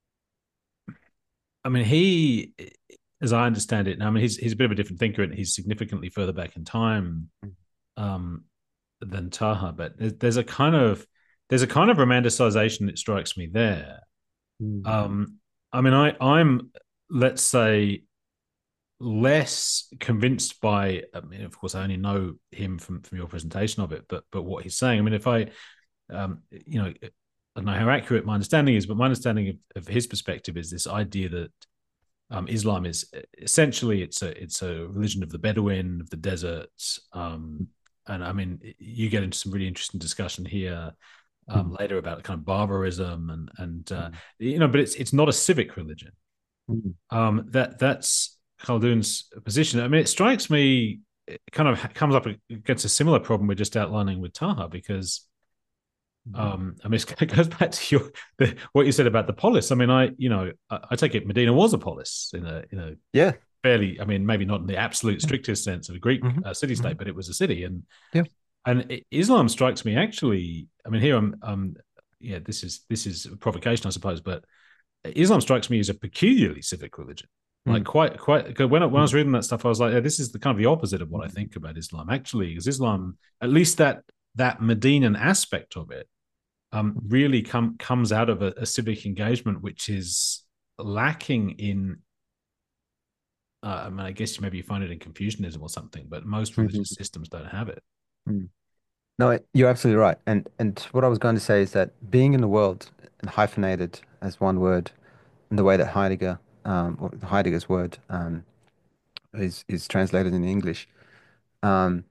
Speaker 2: I mean, he, as I understand it, now, I mean, he's he's a bit of a different thinker, and he's significantly further back in time um, than Taha. But there's, there's a kind of there's a kind of romanticization that strikes me there.
Speaker 1: Mm.
Speaker 2: Um, I mean, I I'm let's say less convinced by. I mean, of course, I only know him from from your presentation of it, but but what he's saying. I mean, if I, um, you know, I don't know how accurate my understanding is, but my understanding of, of his perspective is this idea that um, Islam is essentially it's a it's a religion of the Bedouin of the deserts. Um, and I mean, you get into some really interesting discussion here um,
Speaker 1: Mm.
Speaker 2: later about kind of barbarism and and uh,
Speaker 1: Mm.
Speaker 2: you know, but it's it's not a civic religion.
Speaker 1: Mm.
Speaker 2: Um, that that's Khaldun's position. I mean, it strikes me it kind of comes up against a similar problem we're just outlining with Taha because
Speaker 1: Mm.
Speaker 2: um, I mean, it goes back to your the, what you said about the polis. I mean, I you know I, I take it Medina was a polis in a in a
Speaker 1: Yeah.
Speaker 2: fairly. I mean, maybe not in the absolute
Speaker 1: Yeah.
Speaker 2: strictest sense of a Greek
Speaker 1: Hmm.
Speaker 2: uh, city
Speaker 1: Hmm.
Speaker 2: state, but it was a city. And
Speaker 1: Yeah.
Speaker 2: and Islam strikes me actually. I mean, here I'm um yeah, this is this is a provocation, I suppose, but Islam strikes me as a peculiarly civic religion. Like
Speaker 1: Mm.
Speaker 2: quite, quite. 'Cause when I, when I was
Speaker 1: Mm.
Speaker 2: reading that stuff, I was like, yeah, this is the kind of the opposite of what I think about Islam. Actually, is Islam at least that that Medinan aspect of it um, really come comes out of a, a civic engagement, which is lacking in. Uh, I mean, I guess maybe you find it in Confucianism or something, but most religious
Speaker 1: Mhm.
Speaker 2: systems don't have it.
Speaker 1: Mm. No, you're absolutely right. And and what I was going to say is that being in the world and hyphenated as one word, in the way that Heidegger, um, or Heidegger's word, um, is is translated in English, um,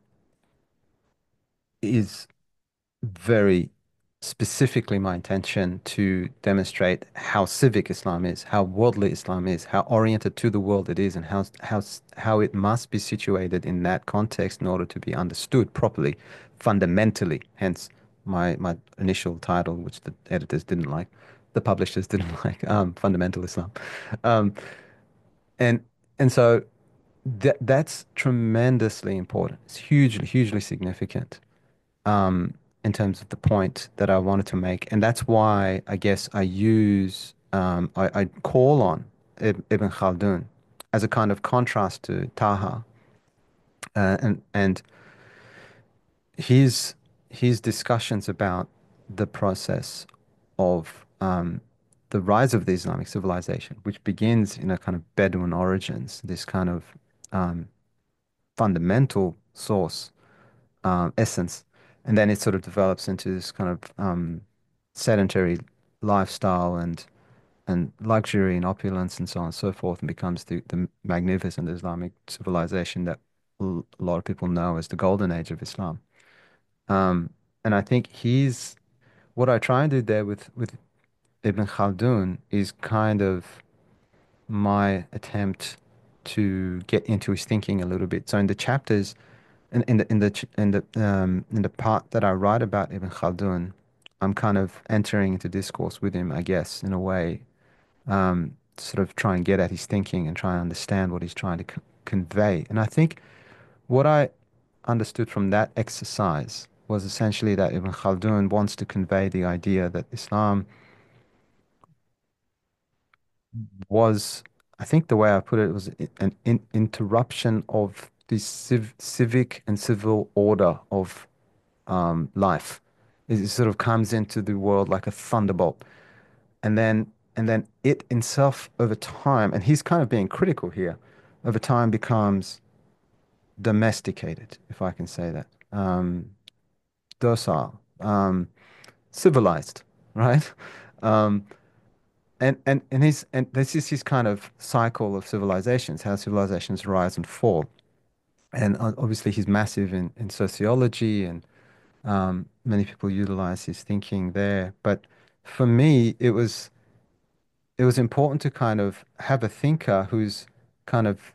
Speaker 1: is very specifically my intention to demonstrate how civic Islam is, how worldly Islam is, how oriented to the world it is, and how how how it must be situated in that context in order to be understood properly, fundamentally. Hence my my initial title, which the editors didn't like, the publishers didn't like, um, Fundamental Islam, um, and and so that that's tremendously important. It's hugely hugely significant um, in terms of the point that I wanted to make. And that's why I guess I use, um, I, I call on Ibn Khaldun as a kind of contrast to Taha. Uh, and, and his, his discussions about the process of um, the rise of the Islamic civilization, which begins in a kind of Bedouin origins, this kind of um, fundamental source um, essence, and then it sort of develops into this kind of um, sedentary lifestyle and and luxury and opulence and so on and so forth, and becomes the, the magnificent Islamic civilization that l- a lot of people know as the golden age of Islam. Um, and I think he's what I try and do there with with Ibn Khaldun is kind of my attempt to get into his thinking a little bit. So in the chapters in, in the in the ch- in the um in the part that I write about Ibn Khaldun, I'm kind of entering into discourse with him, I guess, in a way, um, sort of try and get at his thinking and try and understand what he's trying to c convey. And I think what I understood from that exercise was essentially that Ibn Khaldun wants to convey the idea that Islam was, I think the way I put it was i- an in interruption of the civ civic and civil order of um, life. It sort of comes into the world like a thunderbolt, and then and then it itself over time, and he's kind of being critical here, over time becomes domesticated, if I can say that, um, docile, um, civilized, right? Um, and and and he's and this is his kind of cycle of civilizations, how civilizations rise and fall. And uh, obviously he's massive in, in sociology and Um, many people utilize his thinking there, but for me, it was it was important to kind of have a thinker who's kind of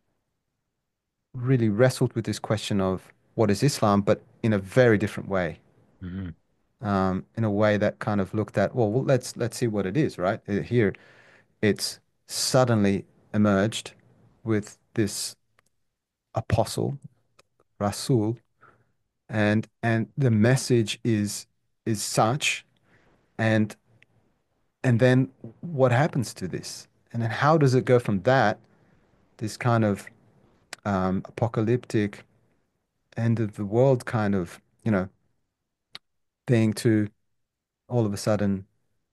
Speaker 1: really wrestled with this question of what is Islam, but in a very different way,
Speaker 2: Mhm.
Speaker 1: um, in a way that kind of looked at, well, well, let's let's see what it is, right? Uh, Here, it's suddenly emerged with this apostle, Rasul, and and the message is is such. And And then what happens to this? And then how does it go from that, this kind of um, apocalyptic end of the world kind of, you know, thing to all of a sudden,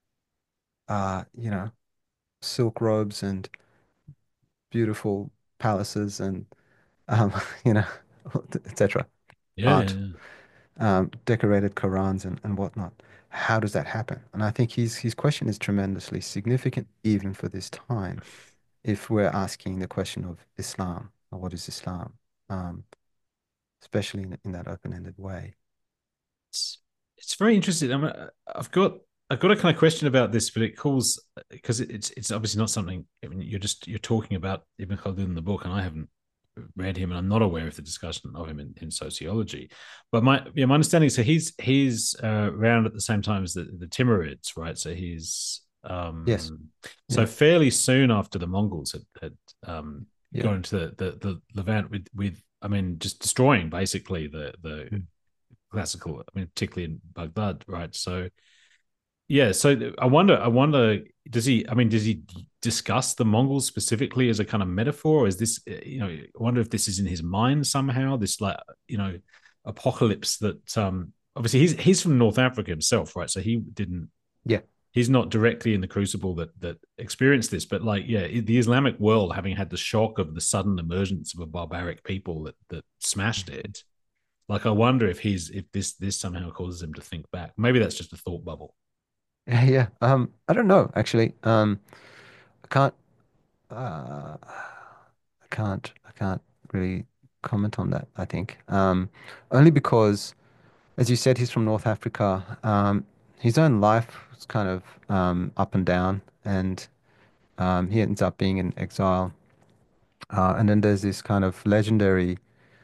Speaker 1: uh, you know, silk robes and beautiful palaces and, um, you know, et cetera.
Speaker 2: Yeah, yeah,
Speaker 1: Art,
Speaker 2: yeah.
Speaker 1: um, decorated Qurans and, and whatnot. How does that happen? And I think his his question is tremendously significant even for this time, if we're asking the question of Islam or what is Islam, um, especially in, in that open-ended way.
Speaker 2: It's it's very interesting. I mean, I've got I've got a kind of question about this, but it calls because it's it's obviously not something. I mean, you're just you're talking about Ibn Khaldun in the book, and I haven't read him, and I'm not aware of the discussion of him in, in sociology. But my yeah, my understanding is so he's he's uh, around at the same time as the, the Timurids, right? So he's
Speaker 1: Yes.
Speaker 2: um so
Speaker 1: Yeah.
Speaker 2: fairly soon after the Mongols had, had um
Speaker 1: Yeah.
Speaker 2: got into the, the the Levant with with I mean just destroying basically the the
Speaker 1: Mm.
Speaker 2: classical, I mean, particularly in Baghdad, right? So yeah, so I wonder, I wonder, does he? I mean, does he? discuss the Mongols specifically as a kind of metaphor? Or is this, uh, you know, I wonder if this is in his mind somehow, this like, you know, apocalypse that um obviously he's he's from North Africa himself, right? So he didn't
Speaker 1: Yeah.
Speaker 2: he's not directly in the crucible that that experienced this, but like, yeah, the Islamic world having had the shock of the sudden emergence of a barbaric people that that smashed it. Like, I wonder if he's if this this somehow causes him to think back. Maybe that's just a thought bubble.
Speaker 1: Yeah, yeah. Um, I don't know actually. Um, I can't. Uh, I can't. I can't really comment on that. I think. Um, only because, as you said, he's from North Africa. Um, his own life was kind of um up and down, and um, he ends up being in exile. Uh, and then there's this kind of legendary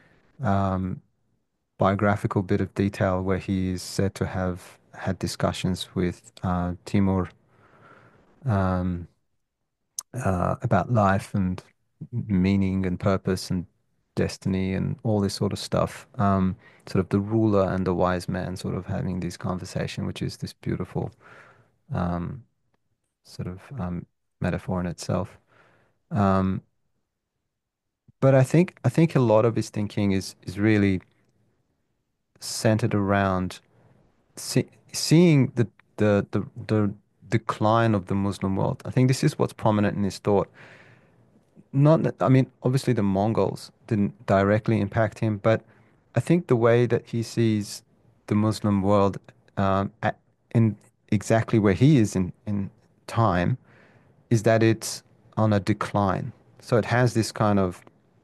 Speaker 1: um biographical bit of detail where he is said to have had discussions with uh, Timur um, uh, about life and meaning and purpose and destiny and all this sort of stuff. Um, sort of the ruler and the wise man sort of having this conversation, which is this beautiful um, sort of um, metaphor in itself. Um, but I think I think a lot of his thinking is is really centered around see, seeing the, the the the decline of the Muslim world. I think this is what's prominent in his thought. Not, that- I mean, obviously the Mongols didn't directly impact him, but I think the way that he sees the Muslim world um, at, in exactly where he is in in time is that it's on a decline. So it has this kind of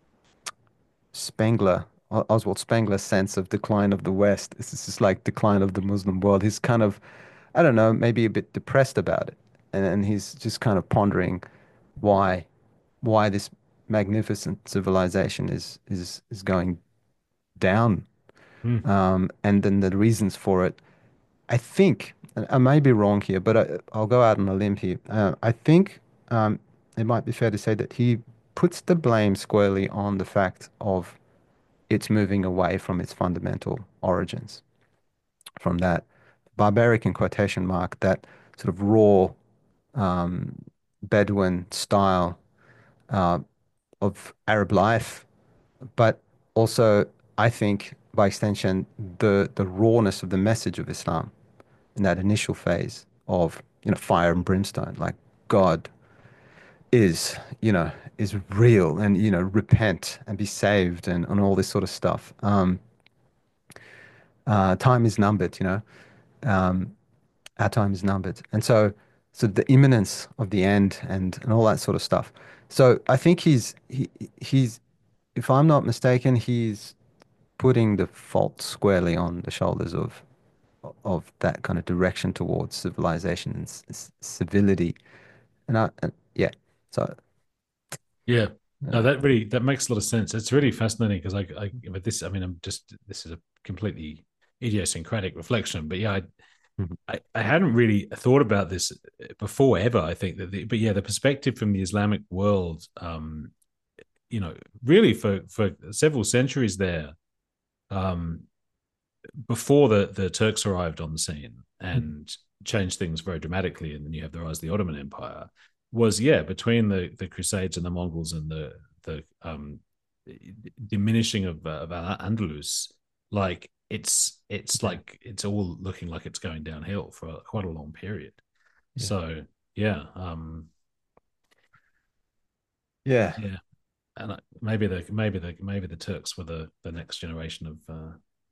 Speaker 1: Spengler, O- Oswald Spengler sense of decline of the West. It's just like decline of the Muslim world. He's kind of, I don't know, maybe a bit depressed about it. And, and he's just kind of pondering why why this magnificent civilization is is is going down.
Speaker 2: Hmm.
Speaker 1: Um, and then the reasons for it. I think, and I may be wrong here, but I, I'll go out on a limb here. Uh, I think um, it might be fair to say that he puts the blame squarely on the fact of it's moving away from its fundamental origins, from that barbaric in quotation mark, that sort of raw um, Bedouin style uh, of Arab life, but also I think by extension the the rawness of the message of Islam in that initial phase of you know fire and brimstone, like God is you know is real and you know repent and be saved and, and all this sort of stuff. Um, uh, time is numbered, you know. Um, our time is numbered. And so, so the imminence of the end and, and all that sort of stuff. So I think he's he he's if I'm not mistaken, he's putting the fault squarely on the shoulders of of that kind of direction towards civilization and c- civility. And I and, yeah, so
Speaker 2: Yeah. No,
Speaker 1: uh,
Speaker 2: that really that makes a lot of sense. It's really fascinating because I, I, but this, I mean, I'm just this is a completely idiosyncratic reflection, but yeah, I,
Speaker 1: mhm.
Speaker 2: I, I hadn't really thought about this before ever. I think that, the, but yeah, the perspective from the Islamic world, um, you know, really for for several centuries there, um, before the the Turks arrived on the scene and changed things very dramatically, and then you have the rise of the Ottoman Empire. Was yeah, between the the Crusades and the Mongols and the the um, diminishing of uh, of Andalus, like it's it's
Speaker 1: Yeah,
Speaker 2: like it's all looking like it's going downhill for quite a long period.
Speaker 1: yeah,
Speaker 2: So yeah, um,
Speaker 1: yeah.
Speaker 2: yeah, and I, maybe the maybe the maybe the Turks were the the next generation of, uh,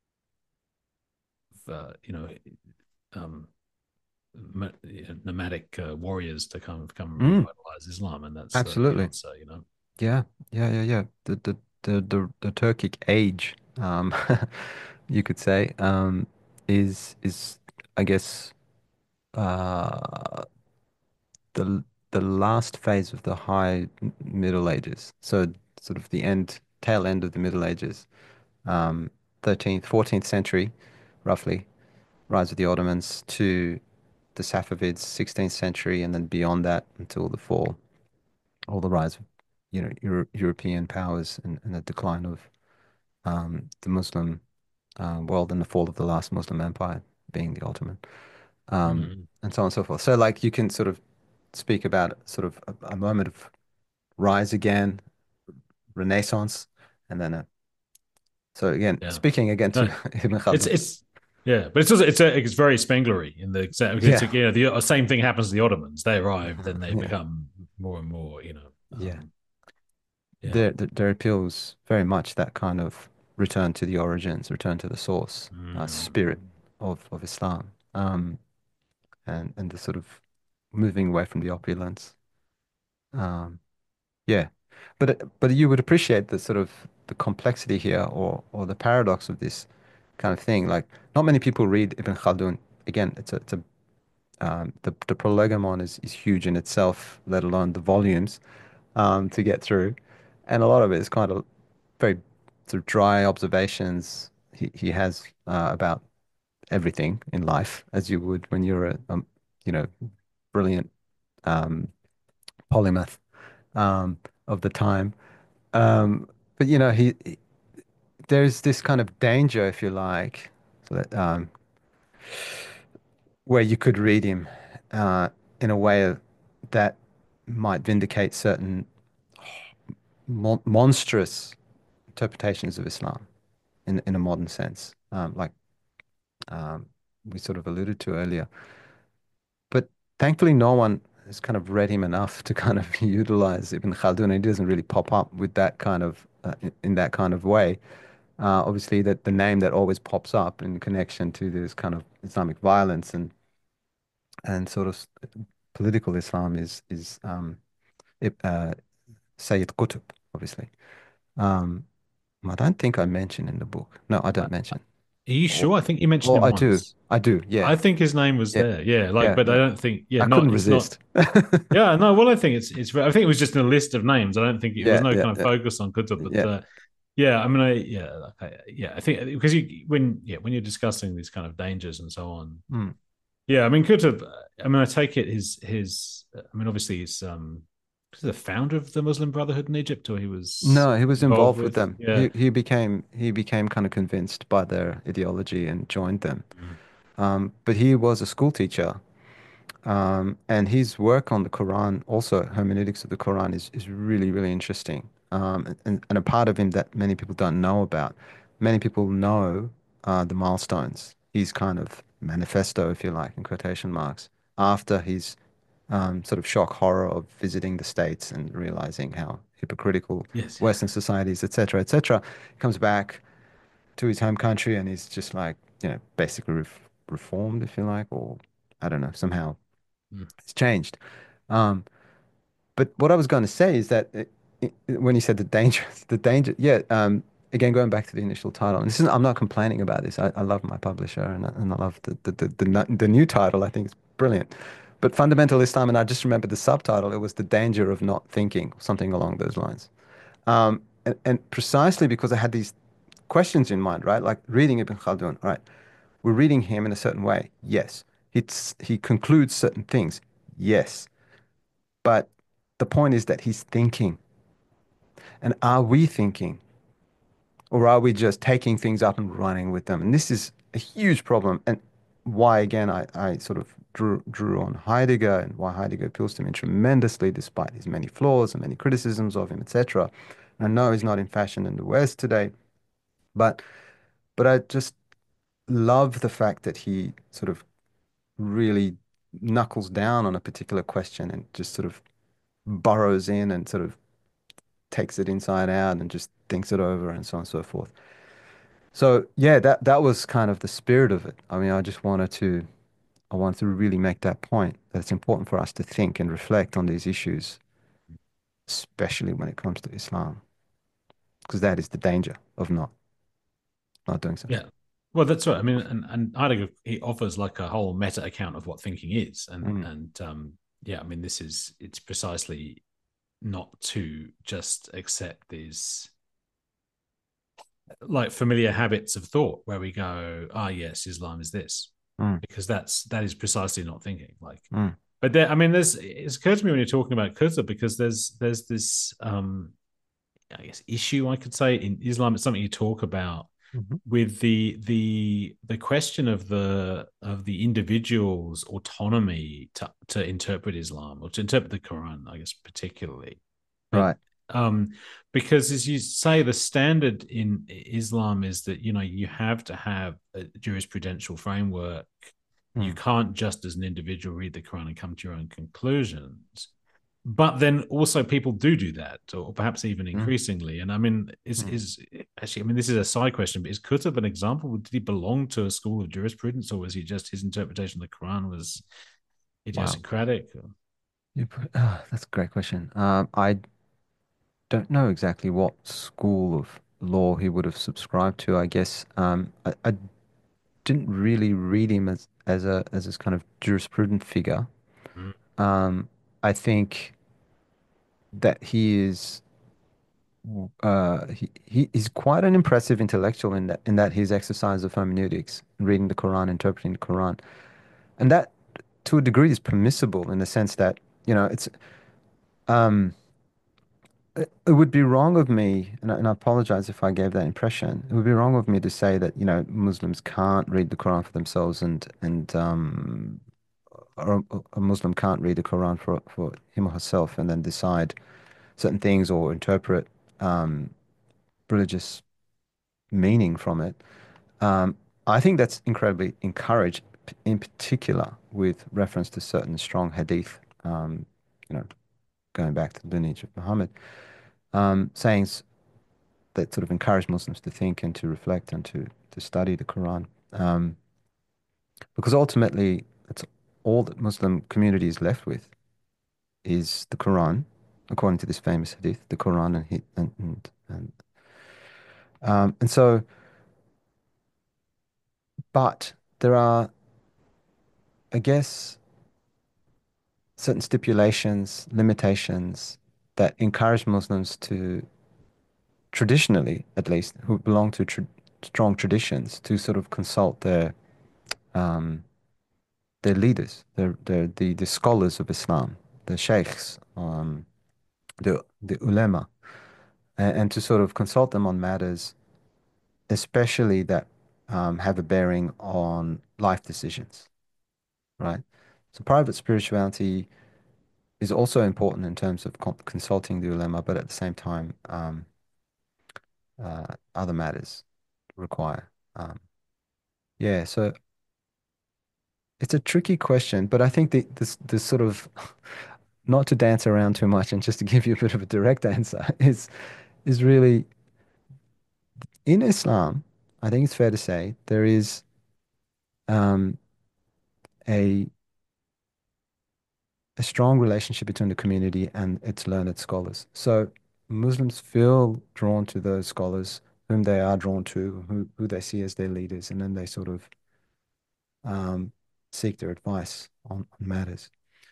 Speaker 2: of uh, you know, um, nomadic uh, warriors to come come
Speaker 1: Mm,
Speaker 2: revitalize Islam, and that's the, the
Speaker 1: absolutely.
Speaker 2: answer, you know.
Speaker 1: Yeah, yeah, yeah, yeah. The the the the, the Turkic age, um, you could say, um, is is I guess uh the the last phase of the High Middle Ages. So sort of the end, tail end of the Middle Ages, um, thirteenth, fourteenth century, roughly, rise of the Ottomans to the Safavids, sixteenth century, and then beyond that until the fall, all the rise of, you know, Euro European powers and, and the decline of um, the Muslim uh, world and the fall of the last Muslim empire being the Ottoman, um,
Speaker 2: Mm-hmm.
Speaker 1: and so on and so forth. So like you can sort of speak about sort of a, a moment of rise again, renaissance, and then a, so again,
Speaker 2: Yeah.
Speaker 1: speaking again to
Speaker 2: No,
Speaker 1: Ibn
Speaker 2: it's
Speaker 1: Khaldun.
Speaker 2: it's yeah, but it's also it's a, it's very Spenglery in the it's
Speaker 1: Yeah,
Speaker 2: you know the same thing happens to the Ottomans. They arrive, then they
Speaker 1: yeah,
Speaker 2: become more and more you know
Speaker 1: yeah.
Speaker 2: um, yeah.
Speaker 1: There, there, there appeals very much that kind of return to the origins, return to the source, uh,
Speaker 2: Mm.
Speaker 1: spirit of, of Islam, um, and and the sort of moving away from the opulence. Um, yeah, but it- but you would appreciate the sort of the complexity here, or or the paradox of this kind of thing. Like, not many people read Ibn Khaldun. Again, it's a it's a um, the the prolegomon is is huge in itself, let alone the volumes um, to get through, and a lot of it is kind of very sort of dry observations he, he has uh, about everything in life, as you would when you're a, um, you know, brilliant um, polymath um, of the time. Um, but you know, he, he- there's this kind of danger, if you like, so that, um, where you could read him uh, in a way that might vindicate certain mon monstrous interpretations of Islam in in a modern sense, um, like um, we sort of alluded to earlier. But thankfully, no one has kind of read him enough to kind of utilize Ibn Khaldun. And he doesn't really pop up with that kind of uh, in, in that kind of way. Uh, obviously, that the name that always pops up in connection to this kind of Islamic violence and and sort of political Islam is is um, Ib- uh, Sayyid Qutb, obviously. Um, I don't think I mention in the book. No, I
Speaker 2: Uh,
Speaker 1: don't mention.
Speaker 2: Are you
Speaker 1: Oh,
Speaker 2: sure? I think you mentioned
Speaker 1: oh,
Speaker 2: him
Speaker 1: I do.
Speaker 2: once.
Speaker 1: I do. Yeah.
Speaker 2: I think his name was
Speaker 1: Yeah.
Speaker 2: there. Yeah, like,
Speaker 1: Yeah.
Speaker 2: but I
Speaker 1: Yeah.
Speaker 2: don't think. Yeah,
Speaker 1: I couldn't
Speaker 2: not. It's not.
Speaker 1: resist.
Speaker 2: Yeah, no. Well, I think it's it's. I think it was just a list of names. I don't think it was
Speaker 1: Yeah.
Speaker 2: no
Speaker 1: Yeah.
Speaker 2: kind of
Speaker 1: Yeah.
Speaker 2: focus on Qutb, but
Speaker 1: Yeah.
Speaker 2: uh, yeah. I mean, I yeah, like, I, yeah. I think because you when yeah when you're discussing these kind of dangers and so on.
Speaker 1: Mm.
Speaker 2: Yeah, I mean, Qutb. I mean, I take it his his. I mean, obviously he's um he's the founder of the Muslim Brotherhood in Egypt, or he was
Speaker 1: No, he was
Speaker 2: involved
Speaker 1: involved with
Speaker 2: with.
Speaker 1: them.
Speaker 2: Yeah.
Speaker 1: He he became he became kind of convinced by their ideology and joined them.
Speaker 2: Mm.
Speaker 1: Um, but he was a school teacher. Um, and his work on the Quran, also hermeneutics of the Quran, is, is really, really interesting. Um, and, and a part of him that many people don't know about. Many people know uh, the milestones, his kind of manifesto, if you like, in quotation marks, after his um, sort of shock horror of visiting the States and realizing how hypocritical
Speaker 2: Yes. Yeah.
Speaker 1: Western societies, et cetera, et cetera. Comes back to his home country and he's just like, you know, basically ref reformed, if you like, or I don't know, somehow
Speaker 2: Mm.
Speaker 1: it's changed. Um, but what I was going to say is that it, it, when you said the danger, the danger, yeah. Um, again, going back to the initial title, and this is, I'm not complaining about this. I, I love my publisher, and I, and I love the the, the the nu- the new title. I think it's brilliant. But fundamental Islam, and I just remember the subtitle. It was the danger of not thinking, something along those lines. Um, and, and precisely because I had these questions in mind, right? Like reading Ibn Khaldun, right? We're reading him in a certain way. Yes. It's, he concludes certain things. Yes. But the point is that he's thinking. And are we thinking? Or are we just taking things up and running with them? And this is a huge problem. And why, again, I, I sort of drew, drew on Heidegger and why Heidegger appeals to me tremendously, despite his many flaws and many criticisms of him, et cetera. I know he's not in fashion in the West today, but but I just love the fact that he sort of really knuckles down on a particular question and just sort of burrows in and sort of takes it inside out and just thinks it over and so on and so forth. So yeah, that that was kind of the spirit of it. I mean, I just wanted to I wanted to really make that point that it's important for us to think and reflect on these issues, especially when it comes to Islam, because that is the danger of not not doing so.
Speaker 2: Yeah. Well, that's right. I mean, and, and Heidegger he offers like a whole meta account of what thinking is, and
Speaker 1: Mm,
Speaker 2: and um, yeah, I mean, this is it's precisely not to just accept these like familiar habits of thought where we go, ah, yes, Islam is this,
Speaker 1: mm,
Speaker 2: because that's that is precisely not thinking. Like,
Speaker 1: mm,
Speaker 2: but there, I mean, there's it's occurred to me when you're talking about Qurta because there's there's this um, I guess issue I could say in Islam. It's something you talk about.
Speaker 1: Mhm.
Speaker 2: with the the the question of the of the individual's autonomy to to interpret Islam or to interpret the Quran, I guess particularly. But
Speaker 1: Right.
Speaker 2: um, because as you say, the standard in Islam is that you know you have to have a jurisprudential framework. You
Speaker 1: Mm.
Speaker 2: can't just as an individual read the Quran and come to your own conclusions. But then also people do do that, or perhaps even
Speaker 1: Mm.
Speaker 2: increasingly. And I mean, is
Speaker 1: Mm.
Speaker 2: is actually, I mean, this is a side question, but is Qutb an example? Did he belong to a school of jurisprudence, or was he just his interpretation of the Quran was
Speaker 1: Wow.
Speaker 2: idiosyncratic?
Speaker 1: You put, ah, that's a great question. Um, I don't know exactly what school of law he would have subscribed to. I guess um, I, I didn't really read him as as a as this kind of jurisprudent figure.
Speaker 2: Mm,
Speaker 1: Um, I think that he is uh, he, he he's quite an impressive intellectual in that in that his exercise of hermeneutics, reading the Quran, interpreting the Quran, and that to a degree is permissible in the sense that you know it's um it, it would be wrong of me, and I, and I apologize if I gave that impression. It would be wrong of me to say that you know Muslims can't read the Quran for themselves and and um or a, a Muslim can't read the Quran for for him or herself and then decide certain things or interpret um religious meaning from it. Um, I think that's incredibly encouraged, p- in particular with reference to certain strong hadith, um, you know, going back to the lineage of Muhammad, um, sayings that sort of encourage Muslims to think and to reflect and to, to study the Quran. Um, because ultimately, that's all that Muslim community is left with is the Quran, according to this famous hadith, the Quran and, he- and, and, and, um, and so, but there are, I guess, certain stipulations, limitations that encourage Muslims to, traditionally at least, who belong to tr strong traditions, to sort of consult their um, their leaders, their, their, the the scholars of Islam, the sheikhs, um, the the ulema, and, and to sort of consult them on matters, especially that um, have a bearing on life decisions, right? So private spirituality is also important in terms of con consulting the ulema, but at the same time, um, uh, other matters require. Um, yeah, so it's a tricky question, but I think the this this sort of not to dance around too much and just to give you a bit of a direct answer is is really in Islam. I think it's fair to say there is um, a a strong relationship between the community and its learned scholars. So Muslims feel drawn to those scholars whom they are drawn to, who, who they see as their leaders, and then they sort of um, seek their advice on, on matters.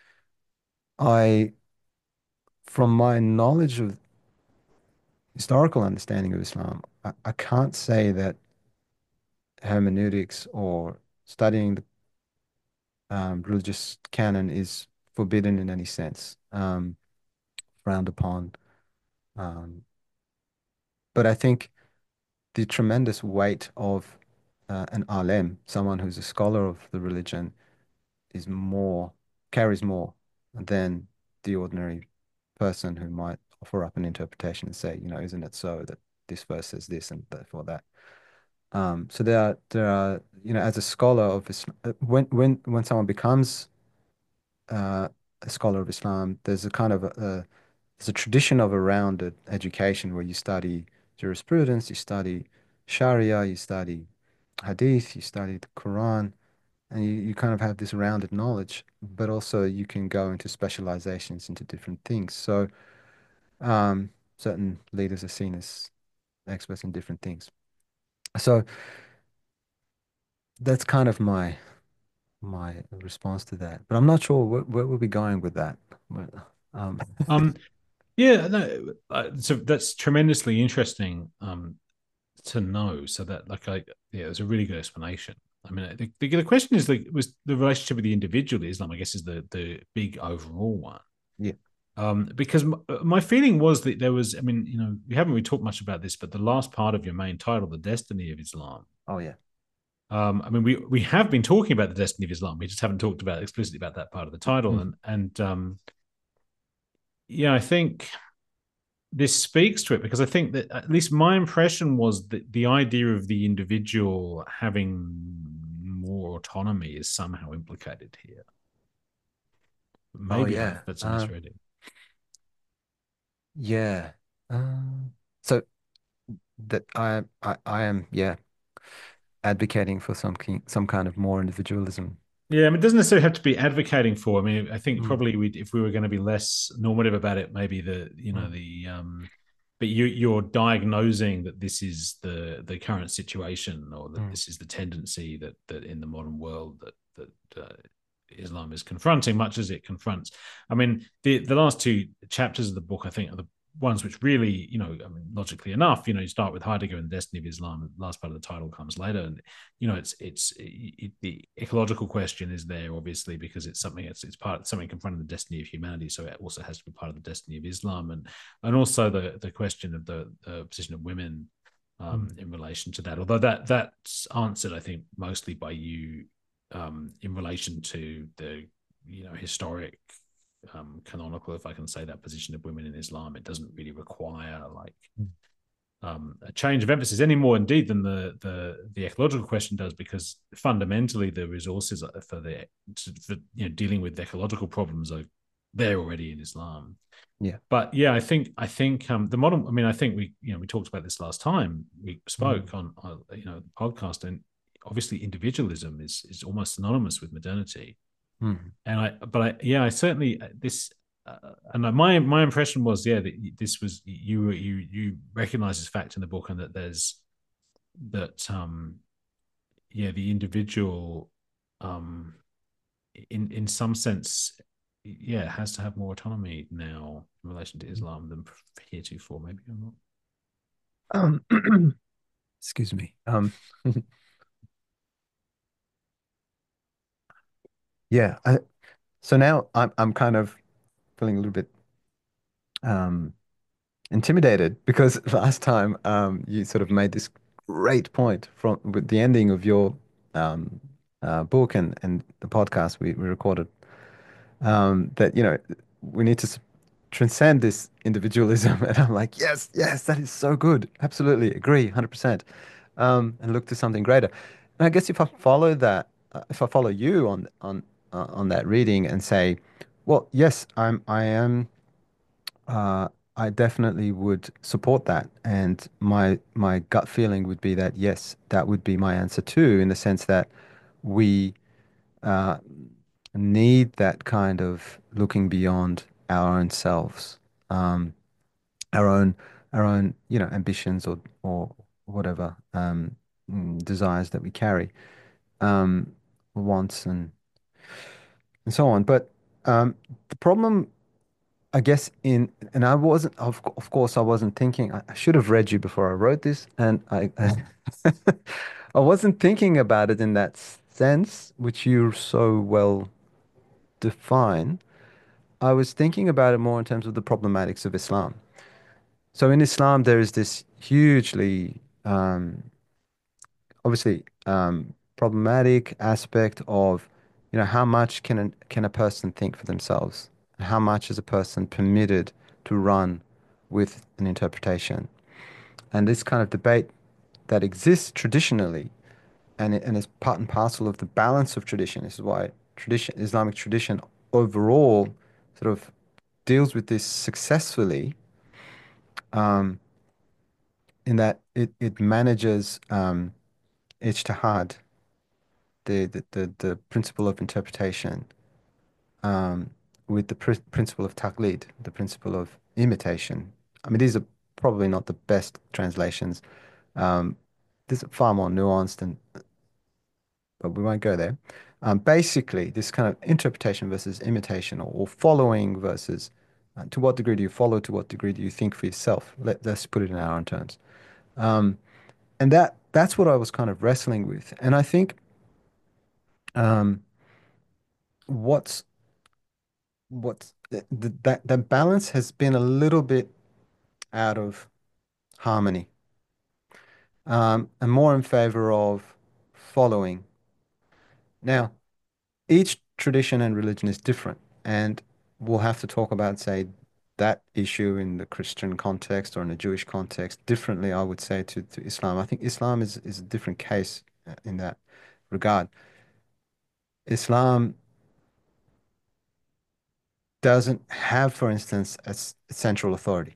Speaker 1: I, from my knowledge of historical understanding of Islam, I, I can't say that hermeneutics or studying the um, religious canon is forbidden in any sense, um, frowned upon. Um, but I think the tremendous weight of uh, an alim, someone who's a scholar of the religion, is more, carries more than the ordinary person who might offer up an interpretation and say, you know, isn't it so that this verse says this and therefore that. Um, so there are, there are, you know, as a scholar of Islam, when when when someone becomes uh, a scholar of Islam, there's a kind of a, a there's a tradition of a rounded education where you study jurisprudence, you study Sharia, you study Hadith, you study the Quran, and you, you kind of have this rounded knowledge, but also you can go into specializations into different things. So um, certain leaders are seen as experts in different things. So that's kind of my my response to that. But I'm not sure where, where we'll be going with that. But, um,
Speaker 2: Um, yeah, no, uh, so that's tremendously interesting um, to know. So that, like, I yeah, it was a really good explanation. I mean, the, the, the question is like, was the relationship with the individual Islam? I guess is the the big overall one.
Speaker 1: yeah.
Speaker 2: Um, because m- uh, my feeling was that there was, I mean, you know, we haven't really talked much about this, but the last part of your main title, The Destiny of Islam.
Speaker 1: Oh yeah.
Speaker 2: Um, I mean, we we have been talking about the destiny of Islam. We just haven't talked about explicitly about that part of the title.
Speaker 1: Mm,
Speaker 2: And and um, yeah, I think this speaks to it because I think that at least my impression was that the idea of the individual having more autonomy is somehow implicated here.
Speaker 1: oh
Speaker 2: Maybe I
Speaker 1: yeah.
Speaker 2: that's a
Speaker 1: Uh,
Speaker 2: misreading.
Speaker 1: yeah. Um, so that I, I I am, yeah, advocating for some ki- some kind of more individualism.
Speaker 2: Yeah, I mean, it doesn't necessarily have to be advocating for. I mean, I think
Speaker 1: Mm,
Speaker 2: probably we, if we were going to be less normative about it, maybe the you know
Speaker 1: mm,
Speaker 2: the um, but you you're diagnosing that this is the the current situation, or that
Speaker 1: mm,
Speaker 2: this is the tendency that that in the modern world that that uh, Islam is confronting, much as it confronts. I mean, the the last two chapters of the book, I think, are the ones which really, you know, I mean, logically enough, you know, you start with Heidegger and the Destiny of Islam. The last part of the title comes later, and you know, it's it's it, the ecological question is there obviously because it's something it's it's part something confronting the destiny of humanity. So it also has to be part of the destiny of Islam, and and also the the question of the, the position of women um,
Speaker 1: mm,
Speaker 2: in relation to that. Although that that's answered, I think, mostly by you um, in relation to the you know historic um, canonical, if I can say that, position of women in Islam. It doesn't really require like
Speaker 1: mm,
Speaker 2: um, a change of emphasis any more indeed than the the the ecological question does, because fundamentally the resources for the for you know dealing with ecological problems are there already in Islam.
Speaker 1: yeah.
Speaker 2: But yeah, I think I think um, the modern. I mean, I think we you know we talked about this last time we
Speaker 1: Mm,
Speaker 2: spoke on, on you know the podcast, and obviously individualism is is almost synonymous with modernity.
Speaker 1: mm,
Speaker 2: And I, but I, yeah, I certainly this, uh, and my my impression was, yeah, that this was you you you recognize this fact in the book, and that there's that um yeah the individual um in in some sense yeah has to have more autonomy now in relation to
Speaker 1: mm.
Speaker 2: Islam than heretofore. Maybe I'm not.
Speaker 1: Um, excuse me. Um, yeah. I, so now I'm I'm kind of feeling a little bit um intimidated because last time um you sort of made this great point from with the ending of your um uh, book and and the podcast we, we recorded um that you know we need to s- transcend this individualism and I'm like yes yes that is so good, absolutely agree one hundred percent, um and look to something greater. And I guess if I follow that, uh, if I follow you on on uh, on that reading and say, well, yes, I'm I am uh, I definitely would support that. And my my gut feeling would be that yes, that would be my answer too, in the sense that we uh, need that kind of looking beyond our own selves, um, our own our own, you know, ambitions or or whatever um, mm, desires that we carry, um, wants and and so on. But um, the problem I guess in, and I wasn't, of, of course, I wasn't thinking, I, I should have read you before I wrote this, and I, I, I wasn't thinking about it in that sense, which you so well define. I was thinking about it more in terms of the problematics of Islam. So in Islam, there is this hugely, um, obviously, um, problematic aspect of, you know, how much can an, can a person think for themselves? How much is a person permitted to run with an interpretation? And this kind of debate that exists traditionally and, it- and is part and parcel of the balance of tradition. This is why tradition, Islamic tradition overall sort of deals with this successfully, um, in that it, it manages um, ijtihad, the, the, the, the principle of interpretation, um, with the pr principle of taqlid, the principle of imitation. I mean, these are probably not the best translations. Um, this is far more nuanced, and but we won't go there. Um, basically, this kind of interpretation versus imitation, or, or following versus uh, to what degree do you follow? To what degree do you think for yourself? Let, let's put it in our own terms. Um, and that that's what I was kind of wrestling with. And I think um, what's what's th th that the balance has been a little bit out of harmony, um, and more in favor of following. Now, each tradition and religion is different, and we'll have to talk about, say, that issue in the Christian context or in the Jewish context differently, I would say, to, to Islam. I think Islam is, is a different case uh, in that regard. Islam doesn't have, for instance, a, s- a central authority,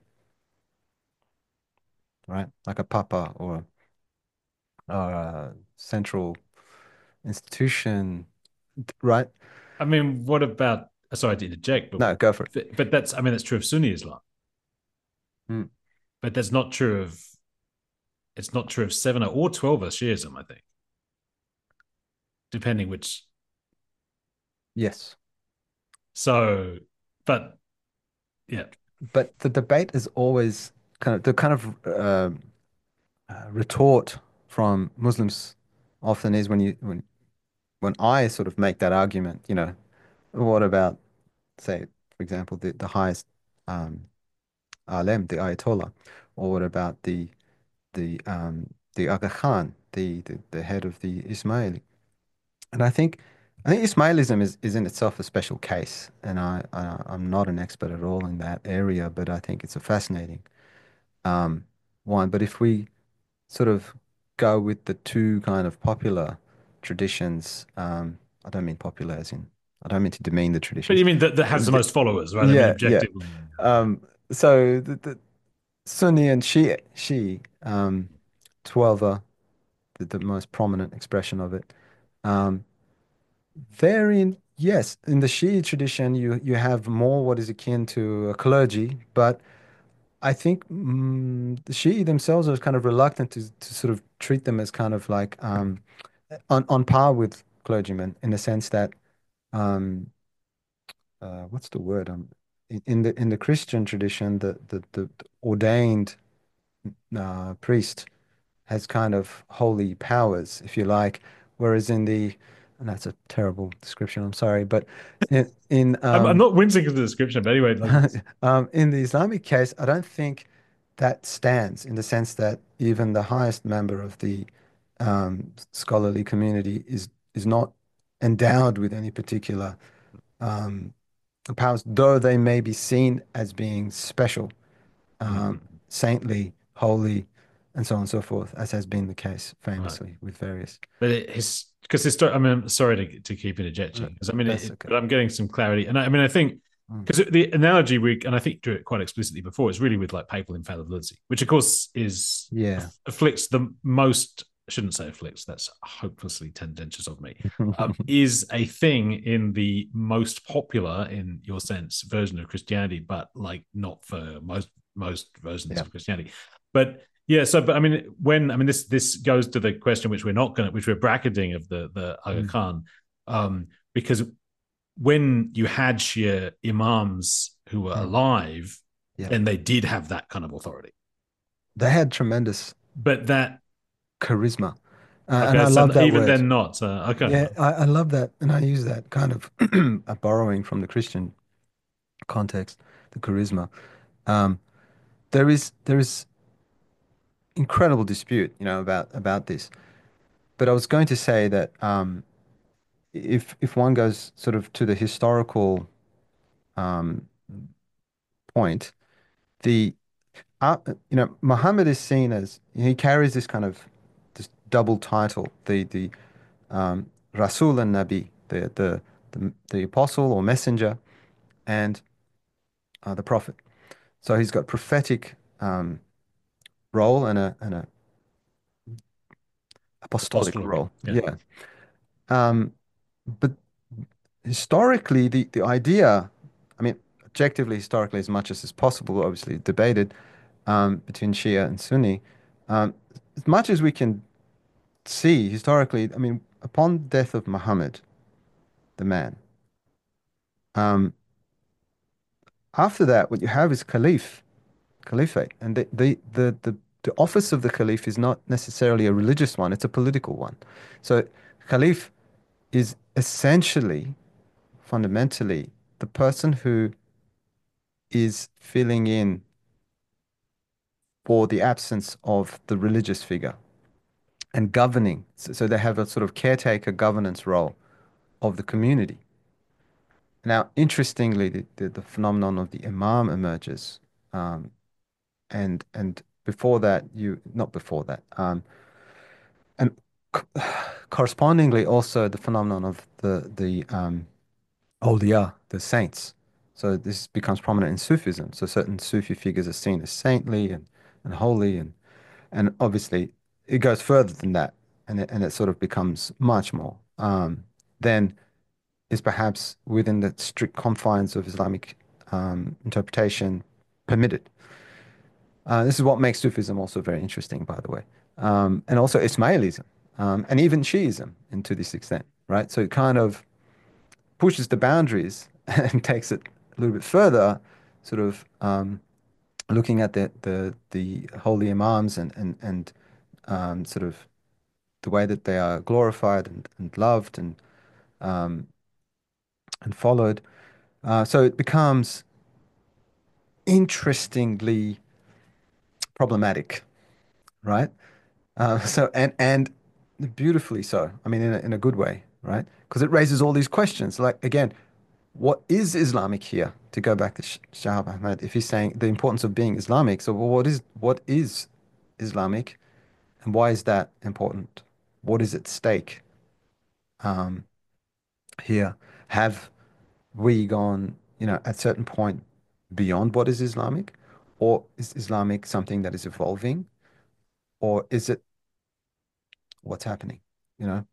Speaker 1: right? Like a papa or, or a central institution, right?
Speaker 2: I mean, what about? Sorry to interject, but
Speaker 1: No, go for it.
Speaker 2: but that's I mean that's true of Sunni Islam,
Speaker 1: Mm,
Speaker 2: but that's not true of it's not true of seven or twelve of Shiism. I think, depending which.
Speaker 1: yes.
Speaker 2: So, but yeah,
Speaker 1: But the debate is always kind of the kind of uh, uh, retort from Muslims often is when you when when I sort of make that argument, you know, what about, say, for example, the the highest um, Alem, the Ayatollah, or what about the the um, the Aga Khan, the, the the head of the Ismaili? And I think I think Ismailism is, is in itself a special case, and I, I I'm not an expert at all in that area, but I think it's a fascinating um, one. But if we sort of go with the two kind of popular traditions, um, I don't mean popular as in I don't mean to demean the
Speaker 2: but
Speaker 1: traditions.
Speaker 2: you mean that that has the
Speaker 1: The-
Speaker 2: most followers, right? I mean,
Speaker 1: yeah, yeah.
Speaker 2: objectively.
Speaker 1: Um, so the, the Sunni and Shia, Shi, um, Twelver, the, the most prominent expression of it. Um, Therein, yes, in the Shia tradition, you you have more what is akin to a clergy, but I think mm, the Shia themselves are kind of reluctant to to sort of treat them as kind of like um, on on par with clergymen in the sense that um, uh, what's the word? Um, in, in the in the Christian tradition, the the, the ordained uh, priest has kind of holy powers, if you like, whereas in the, and that's a terrible description, I'm sorry, but in, in
Speaker 2: I'm, I'm
Speaker 1: um,
Speaker 2: not wincing at the description, but anyway, like it's
Speaker 1: um, in the Islamic case, I don't think that stands in the sense that even the highest member of the um, scholarly community is is not endowed with any particular um, powers, though they may be seen as being special, um,
Speaker 2: Mhm.
Speaker 1: saintly, holy, and so on and so forth, as has been the case
Speaker 2: Right.
Speaker 1: famously with various.
Speaker 2: But it is because histor- I mean, I'm sorry to, to keep interjecting
Speaker 1: Uh,
Speaker 2: because I mean,
Speaker 1: That's
Speaker 2: it,
Speaker 1: okay.
Speaker 2: but I'm getting some clarity, and I, I mean, I think
Speaker 1: Mm.
Speaker 2: because the analogy we and I think drew it quite explicitly before is really with like papal infallibility, which of course is
Speaker 1: Yeah.
Speaker 2: afflicts the most. I shouldn't say afflicts. That's hopelessly tendentious of me. Um, is a thing in the most popular, in your sense, version of Christianity, but like not for most most versions
Speaker 1: Yeah.
Speaker 2: of Christianity. But yeah, so but I mean, when I mean this this goes to the question which we're not going to, which we're bracketing of the the Aga
Speaker 1: Mm.
Speaker 2: Khan, um, because when you had Shia imams who were
Speaker 1: Mm.
Speaker 2: alive,
Speaker 1: Yeah.
Speaker 2: then they did have that kind of authority.
Speaker 1: They had tremendous
Speaker 2: But that
Speaker 1: charisma. Uh, and
Speaker 2: okay,
Speaker 1: I
Speaker 2: so
Speaker 1: love that
Speaker 2: even
Speaker 1: word.
Speaker 2: then not. Uh, okay,
Speaker 1: Yeah, I, I love that. And I use that kind of a borrowing from the Christian context, the charisma. Um, there is there is incredible dispute, you know, about about this. But I was going to say that um, if if one goes sort of to the historical um, point, the uh, you know, Muhammad is seen as he carries this kind of this double title, the the um, Rasul and Nabi, the, the the the apostle or messenger, and uh, the prophet. So he's got prophetic um, role and a and a apostolic
Speaker 2: apostolic.
Speaker 1: role.
Speaker 2: Yeah.
Speaker 1: Yeah. Um, but historically, the the idea, I mean, objectively, historically, as much as is possible, obviously debated um, between Shia and Sunni. Um, as much as we can see historically, I mean, upon death of Muhammad, the man, um, after that, what you have is caliph, caliphate, and the, the the the the office of the caliph is not necessarily a religious one; it's a political one. So, caliph is essentially, fundamentally, the person who is filling in for the absence of the religious figure and governing. So, so they have a sort of caretaker governance role of the community. Now, interestingly, the, the, the phenomenon of the imam emerges. Um, and and before that, you not before that, um, and co- correspondingly also the phenomenon of the the um, awliya, the saints. So this becomes prominent in Sufism. So certain Sufi figures are seen as saintly and, and holy, and and obviously it goes further than that, and it, and it sort of becomes much more um, than is perhaps within the strict confines of Islamic um, interpretation permitted. Uh, this is what makes Sufism also very interesting, by the way, um, and also Ismailism, um, and even Shiism, and to this extent, right? So it kind of pushes the boundaries and takes it a little bit further, sort of um, looking at the the the holy imams and and and um, sort of the way that they are glorified and, and loved and um, and followed. Uh, so it becomes interestingly problematic, right? Uh, so and and beautifully so. I mean, in a, in a good way, right? Because it raises all these questions. Like again, what is Islamic here? To go back to Sh Shahab Ahmad, if he's saying the importance of being Islamic, so well, what is what is Islamic, and why is that important? What is at stake um, here? Have we gone, you know, at certain point beyond what is Islamic, or is Islamic something that is evolving, or is it what's happening? You know,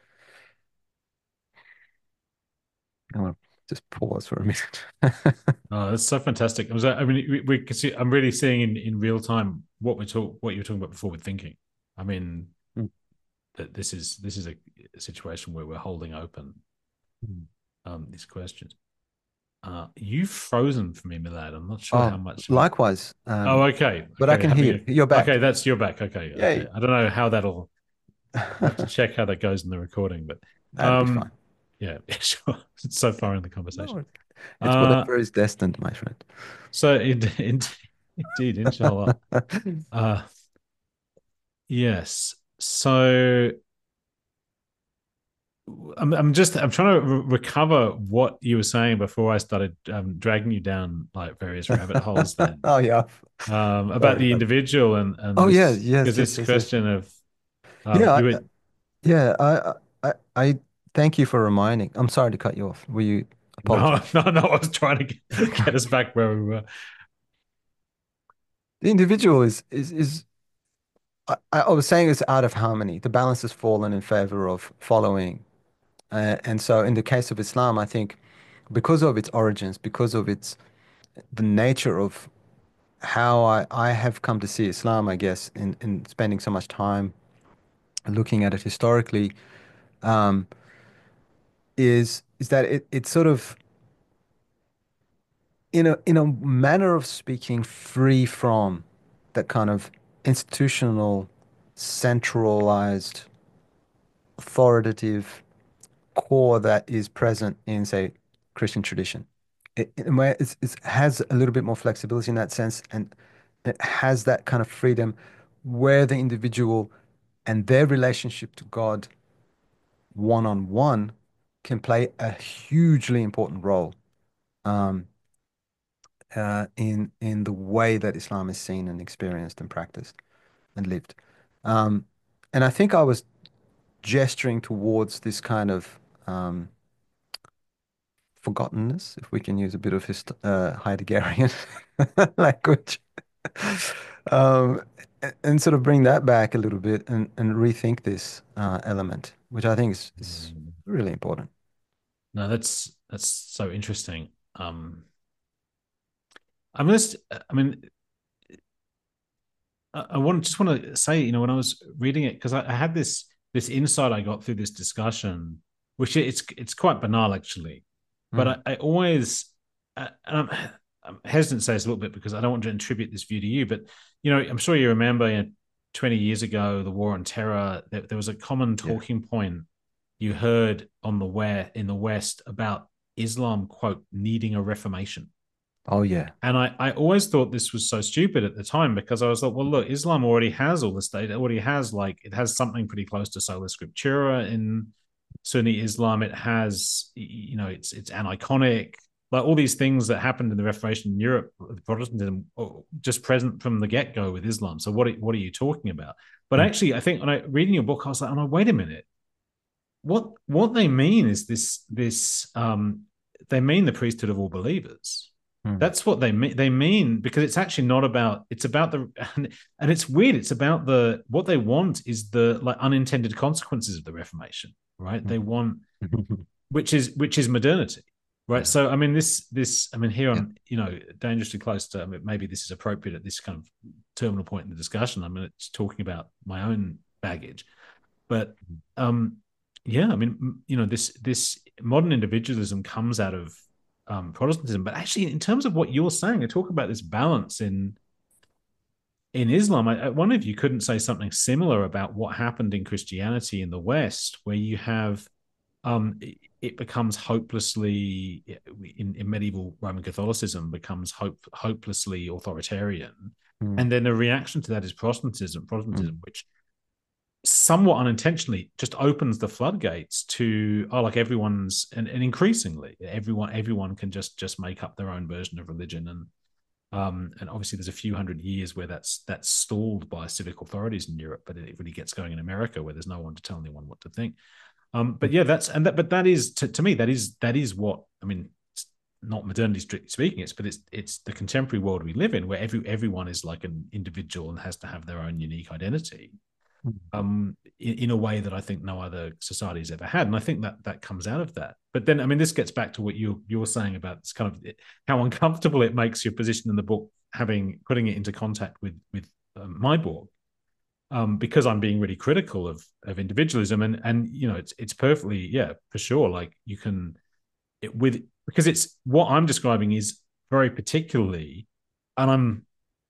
Speaker 1: I want to just pause for a minute.
Speaker 2: Oh, that's so fantastic. I was, I mean, we, we can see. I'm really seeing in, in real time what we talk, what you were talking about before with thinking. I mean,
Speaker 1: Mm,
Speaker 2: that this is this is a, a situation where we're holding open
Speaker 1: mm.
Speaker 2: um, these questions. Uh, you've frozen for me, Milad. I'm not sure how
Speaker 1: Oh,
Speaker 2: much of it.
Speaker 1: likewise.
Speaker 2: Oh,
Speaker 1: Um,
Speaker 2: okay,
Speaker 1: but I
Speaker 2: okay.
Speaker 1: can hear
Speaker 2: Having
Speaker 1: you. You're
Speaker 2: a okay,
Speaker 1: back.
Speaker 2: that's your back. Okay, okay.
Speaker 1: Yay.
Speaker 2: I don't know how that'll. I'll have to check how that goes in the recording, but
Speaker 1: That'll be fine.
Speaker 2: um, yeah, sure. It's so far in the
Speaker 1: No,
Speaker 2: conversation.
Speaker 1: it's it's
Speaker 2: Uh,
Speaker 1: whatever is destined, my friend.
Speaker 2: so in, in, indeed, inshallah. Uh, yes. So I'm, I'm just I'm trying to re- recover what you were saying before I started um, dragging you down like various rabbit holes. Then
Speaker 1: Oh yeah.
Speaker 2: um, about
Speaker 1: Sorry,
Speaker 2: the
Speaker 1: buddy.
Speaker 2: individual and and
Speaker 1: Oh yeah,
Speaker 2: this because
Speaker 1: yes, yes,
Speaker 2: this
Speaker 1: yes, yes.
Speaker 2: question of um,
Speaker 1: Yeah,
Speaker 2: you
Speaker 1: I,
Speaker 2: were
Speaker 1: yeah. I, I, I thank you for reminding. I'm sorry to cut you off. Will you
Speaker 2: no
Speaker 1: apologize?
Speaker 2: no no I was trying to get, get us back where we were.
Speaker 1: The individual is is is. I, I was saying it's out of harmony. The balance has fallen in favor of following, uh, and so in the case of Islam, I think because of its origins, because of its the nature of how I, I have come to see Islam, I guess, in, in spending so much time looking at it historically, um, is is that it, it's sort of in a in a manner of speaking free from that kind of institutional, centralized, authoritative core that is present in, say, Christian tradition. It, in a way, it's, it has a little bit more flexibility in that sense, and it has that kind of freedom where the individual and their relationship to God one on one can play a hugely important role um, uh, in in the way that Islam is seen and experienced and practiced and lived. Um, and I think I was gesturing towards this kind of um, forgottenness, if we can use a bit of hist uh, Heideggerian language, um, a- and sort of bring that back a little bit and, and rethink this uh, element, which I think is, is
Speaker 2: Mm.
Speaker 1: really important.
Speaker 2: No, that's that's so interesting. Um, I'm just I mean I, I want just want to say, you know, when I was reading it, because I, I had this this insight I got through this discussion, which it's it's quite banal actually, but
Speaker 1: Mm,
Speaker 2: I, I always uh, and I'm, I'm hesitant to say this a little bit because I don't want to attribute this view to you, but you know, I'm sure you remember, you know, twenty years ago, the war on terror. There, there was a common
Speaker 1: yeah.
Speaker 2: talking point you heard on the where in the West about Islam quote needing a reformation,
Speaker 1: Oh yeah.
Speaker 2: And I, I always thought this was so stupid at the time because I was like, well, look, Islam already has all the state, it already has like, it has something pretty close to Sola Scriptura in Sunni Islam. It has, you know, it's it's aniconic, like all these things that happened in the Reformation in Europe, Protestantism, just present from the get go with Islam. So what are, what are you talking about? But
Speaker 1: Mm,
Speaker 2: actually, I think when I reading your book, I was like, oh no, wait a minute. What what they mean is this this um they mean the priesthood of all believers.
Speaker 1: mm,
Speaker 2: That's what they mean. They mean because it's actually not about. It's about the and, and it's weird. It's about the what they want is the like unintended consequences of the Reformation, right?
Speaker 1: mm.
Speaker 2: They want which is which is modernity, right?
Speaker 1: Yeah.
Speaker 2: So I mean this this I mean here
Speaker 1: Yeah.
Speaker 2: on you know dangerously close to I mean, maybe this is appropriate at this kind of terminal point in the discussion. I mean it's talking about my own baggage, but um yeah, I mean you know this this modern individualism comes out of um, Protestantism, but actually in terms of what you're saying, I talk about this balance in in Islam. I, I wonder if you couldn't say something similar about what happened in Christianity in the West, where you have um, it, it becomes hopelessly in, in medieval Roman Catholicism becomes hope, hopelessly authoritarian,
Speaker 1: Mm,
Speaker 2: and then the reaction to that is Protestantism,
Speaker 1: mm,
Speaker 2: Protestantism, which somewhat unintentionally just opens the floodgates to oh like everyone's and, and increasingly everyone everyone can just just make up their own version of religion and um, and obviously, there's a few hundred years where that's that's stalled by civic authorities in Europe, but it really gets going in America, where there's no one to tell anyone what to think. Um, but
Speaker 1: mm,
Speaker 2: yeah, that's and that, but that is to, to me that is that is what I mean. It's not modernity strictly speaking, it's but it's it's the contemporary world we live in, where every everyone is like an individual and has to have their own unique identity
Speaker 1: mm.
Speaker 2: um, in, in a way that I think no other society has ever had. And I think that that comes out of that. But then, I mean, this gets back to what you you're saying about this kind of how uncomfortable it makes your position in the book, having putting it into contact with with um, my book, um, because I'm being really critical of of individualism, and and you know, it's it's perfectly yeah for sure. Like you can it, with because it's what I'm describing is very particularly, and I'm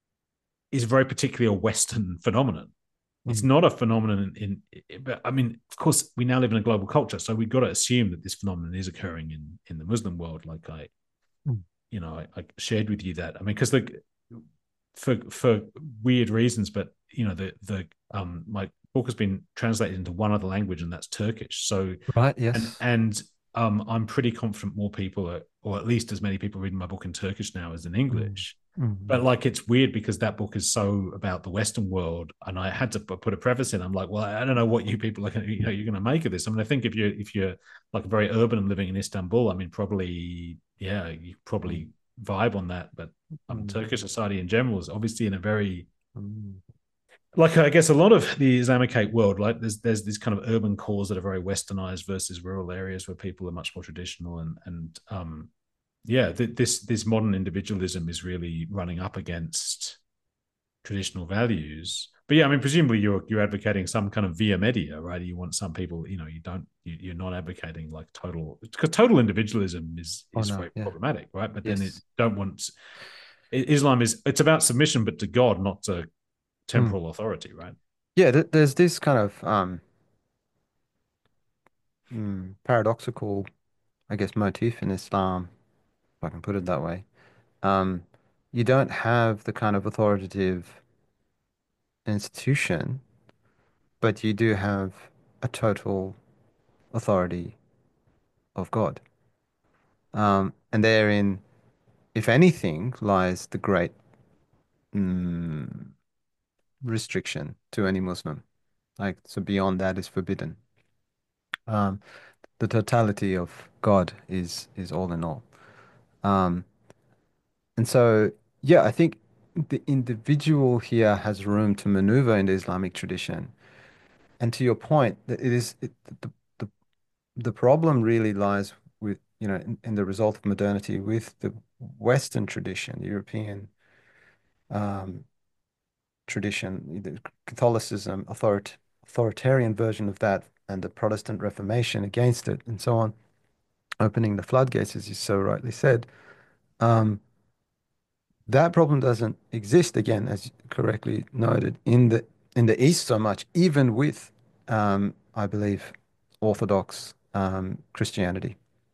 Speaker 2: is very particularly a Western phenomenon. It's
Speaker 1: Mm,
Speaker 2: not a phenomenon in, in but I mean, of course, we now live in a global culture, so we've got to assume that this phenomenon is occurring in in the Muslim world. Like I,
Speaker 1: mm,
Speaker 2: you know, I, I shared with you that. I mean, because the for for weird reasons, but you know, the the um my book has been translated into one other language, and that's Turkish. So
Speaker 1: right.
Speaker 2: and
Speaker 1: Yes.
Speaker 2: and um, I'm pretty confident more people are, or at least as many people reading my book in Turkish now as in
Speaker 1: Mm,
Speaker 2: English. But
Speaker 1: mm,
Speaker 2: like it's weird because that book is so about the Western world, and I had to put a preface in. I'm like, well, I don't know what you people are, gonna, you know, you're going to make of this. I mean, I think if you're if you're like very urban and living in Istanbul, I mean, probably yeah, you
Speaker 1: mm,
Speaker 2: probably vibe on that. But um,
Speaker 1: mm,
Speaker 2: Turkish society in general is obviously in a very
Speaker 1: mm,
Speaker 2: like I guess a lot of the Islamicate world, like there's there's these kind of urban cores that are very westernized versus rural areas where people are much more traditional and and um yeah, th- this this modern individualism is really running up against traditional values. But yeah, I mean, presumably you're you're advocating some kind of via media, right? You want some people, you know, you don't you, you're not advocating like total because total individualism is
Speaker 1: oh
Speaker 2: is
Speaker 1: no.
Speaker 2: very
Speaker 1: Yeah.
Speaker 2: problematic, right? But then it
Speaker 1: Yes.
Speaker 2: don't want Islam is it's about submission, but to God, not to
Speaker 1: Mm.
Speaker 2: temporal authority, right?
Speaker 1: Yeah. Th there's this kind of um mm, paradoxical, I guess, motif in Islam, if I can put it that way. Um, you don't have the kind of authoritative institution, but you do have a total authority of God. Um, and therein, if anything, lies the great mm, restriction to any Muslim. Like, so beyond that is forbidden. Um, the totality of God is is all in all. Um, and so, yeah, I think the individual here has room to maneuver in the Islamic tradition. And to your point, that it is it, the, the the problem really lies with, you know, in, in the result of modernity with the Western tradition, the European um, tradition, the Catholicism, authorit authoritarian version of that, and the Protestant Reformation against it, and so on, opening the floodgates, as you so rightly said. Um, that problem doesn't exist again, as you correctly noted, in the in the East so much, even with, um, I believe, Orthodox um, Christianity.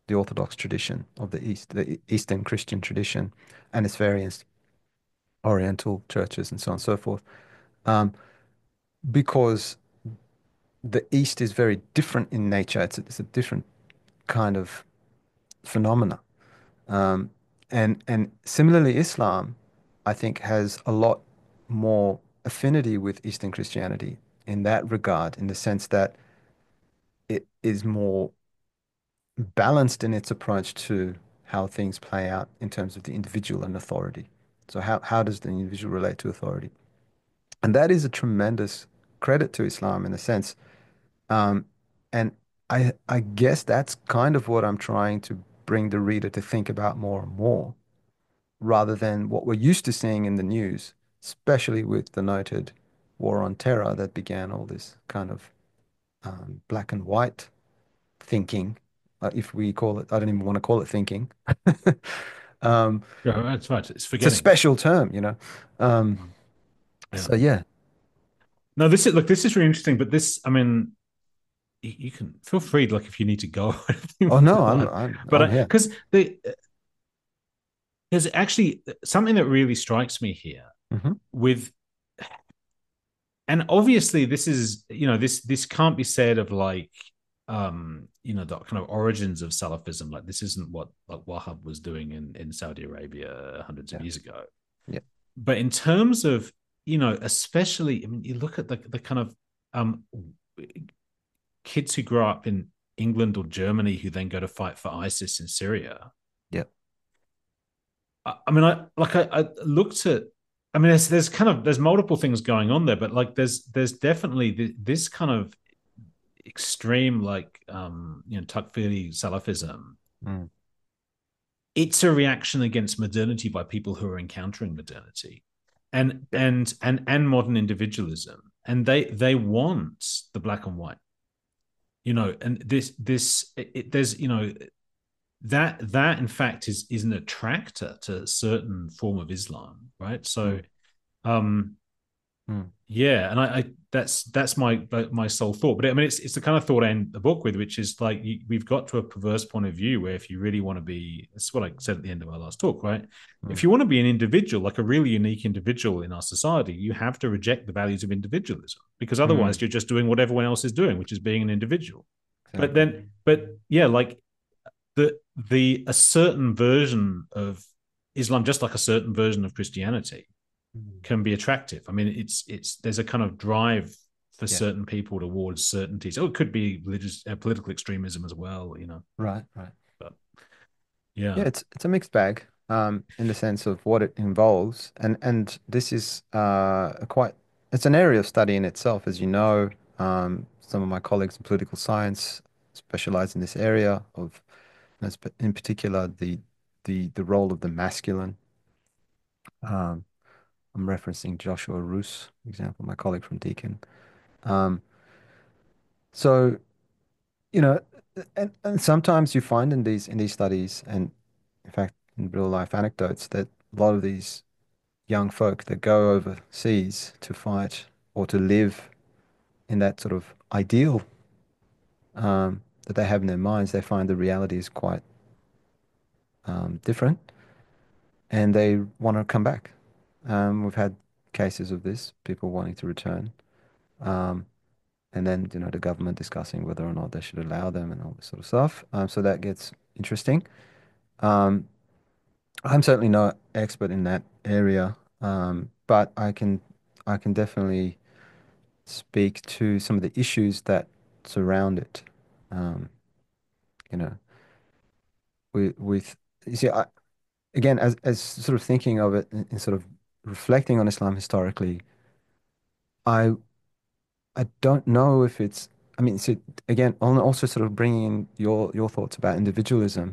Speaker 1: the Orthodox tradition of the East, the Eastern Christian tradition, and its various Oriental churches and so on and so forth. Um, because the East is very different in nature. It's a, it's a different kind of phenomena. Um, and and similarly, Islam, I think, has a lot more affinity with Eastern Christianity in that regard, in the sense that it is more balanced in its approach to how things play out in terms of the individual and authority. So how, how does the individual relate to authority? And that is a tremendous credit to Islam in a sense. Um, and I I guess that's kind of what I'm trying to bring the reader to think about more and more, rather than what we're used to seeing in the news, especially with the noted war on terror that began all this kind of um, black and white thinking, uh, if we call it, I don't even want to call it thinking. Um,
Speaker 2: Yeah, that's right. It's
Speaker 1: it's a
Speaker 2: forgetting.
Speaker 1: special term, you know. Um,
Speaker 2: Mm. Yeah.
Speaker 1: so yeah.
Speaker 2: No, this is look. This is really interesting. But this, I mean, you, you can feel free, like if you need to go or anything
Speaker 1: Oh
Speaker 2: for
Speaker 1: no, I'm
Speaker 2: that.
Speaker 1: I'm I'm
Speaker 2: But
Speaker 1: here.
Speaker 2: because the there's actually something that really strikes me here
Speaker 1: Hmm.
Speaker 2: with, and obviously this is, you know, this this can't be said of like, um you know, the kind of origins of Salafism. Like this isn't what like Wahhab was doing in in Saudi Arabia hundreds of
Speaker 1: Yeah,
Speaker 2: years ago.
Speaker 1: yeah,
Speaker 2: But in terms of, you know, especially, I mean, you look at the the kind of um kids who grow up in England or Germany who then go to fight for ISIS in Syria.
Speaker 1: yeah,
Speaker 2: I, I mean, I like I, I looked at. I mean, there's there's kind of there's multiple things going on there, but like there's there's definitely th- this kind of extreme, like, um you know, Takfiri Salafism.
Speaker 1: mm,
Speaker 2: It's a reaction against modernity by people who are encountering modernity, and
Speaker 1: yeah,
Speaker 2: and and and modern individualism, and they they want the black and white, you know, and this this it, it, there's, you know, that that in fact is is an attractor to a certain form of Islam, right? So
Speaker 1: mm,
Speaker 2: um
Speaker 1: mm,
Speaker 2: yeah, and I, I that's that's my my sole thought. But I mean, it's it's the kind of thought I end the book with, which is like you, we've got to a perverse point of view where if you really want to be, that's what I said at the end of our last talk, right? If
Speaker 1: mm,
Speaker 2: you want to be an individual, like a really unique individual in our society, you have to reject the values of individualism, because otherwise
Speaker 1: mm,
Speaker 2: you're just doing what everyone else is doing, which is being an individual. But
Speaker 1: exactly.
Speaker 2: then, but yeah, like the the a certain version of Islam, just like a certain version of Christianity,
Speaker 1: Mm.
Speaker 2: can be attractive. I mean, it's it's there's a kind of drive for
Speaker 1: Yeah,
Speaker 2: certain people towards certainties. Oh, it could be religious, uh, political extremism as well, you know.
Speaker 1: right, right.
Speaker 2: But
Speaker 1: Yeah,
Speaker 2: yeah,
Speaker 1: it's it's a mixed bag, um, in the sense of what it involves, and and this is uh, a quite it's an area of study in itself, as you know. Um, some of my colleagues in political science specialize in this area of, in sp- in particular, the the the role of the masculine. Um, I'm referencing Joshua Roos, for example, my colleague from Deakin. Um, so you know, and, and sometimes you find in these in these studies, and in fact in real life anecdotes, that a lot of these young folk that go overseas to fight or to live in that sort of ideal, um, that they have in their minds, they find the reality is quite um, different, and they want to come back. Um, we've had cases of this, people wanting to return, um, and then you know the government discussing whether or not they should allow them and all this sort of stuff. Um, so that gets interesting. Um, I'm certainly no expert in that area, um, but I can I can definitely speak to some of the issues that surround it. Um, you know, with with you see, I, again, as as sort of thinking of it, and, and sort of reflecting on Islam historically, I I don't know if it's. I mean, so again, on also sort of bringing in your your thoughts about individualism.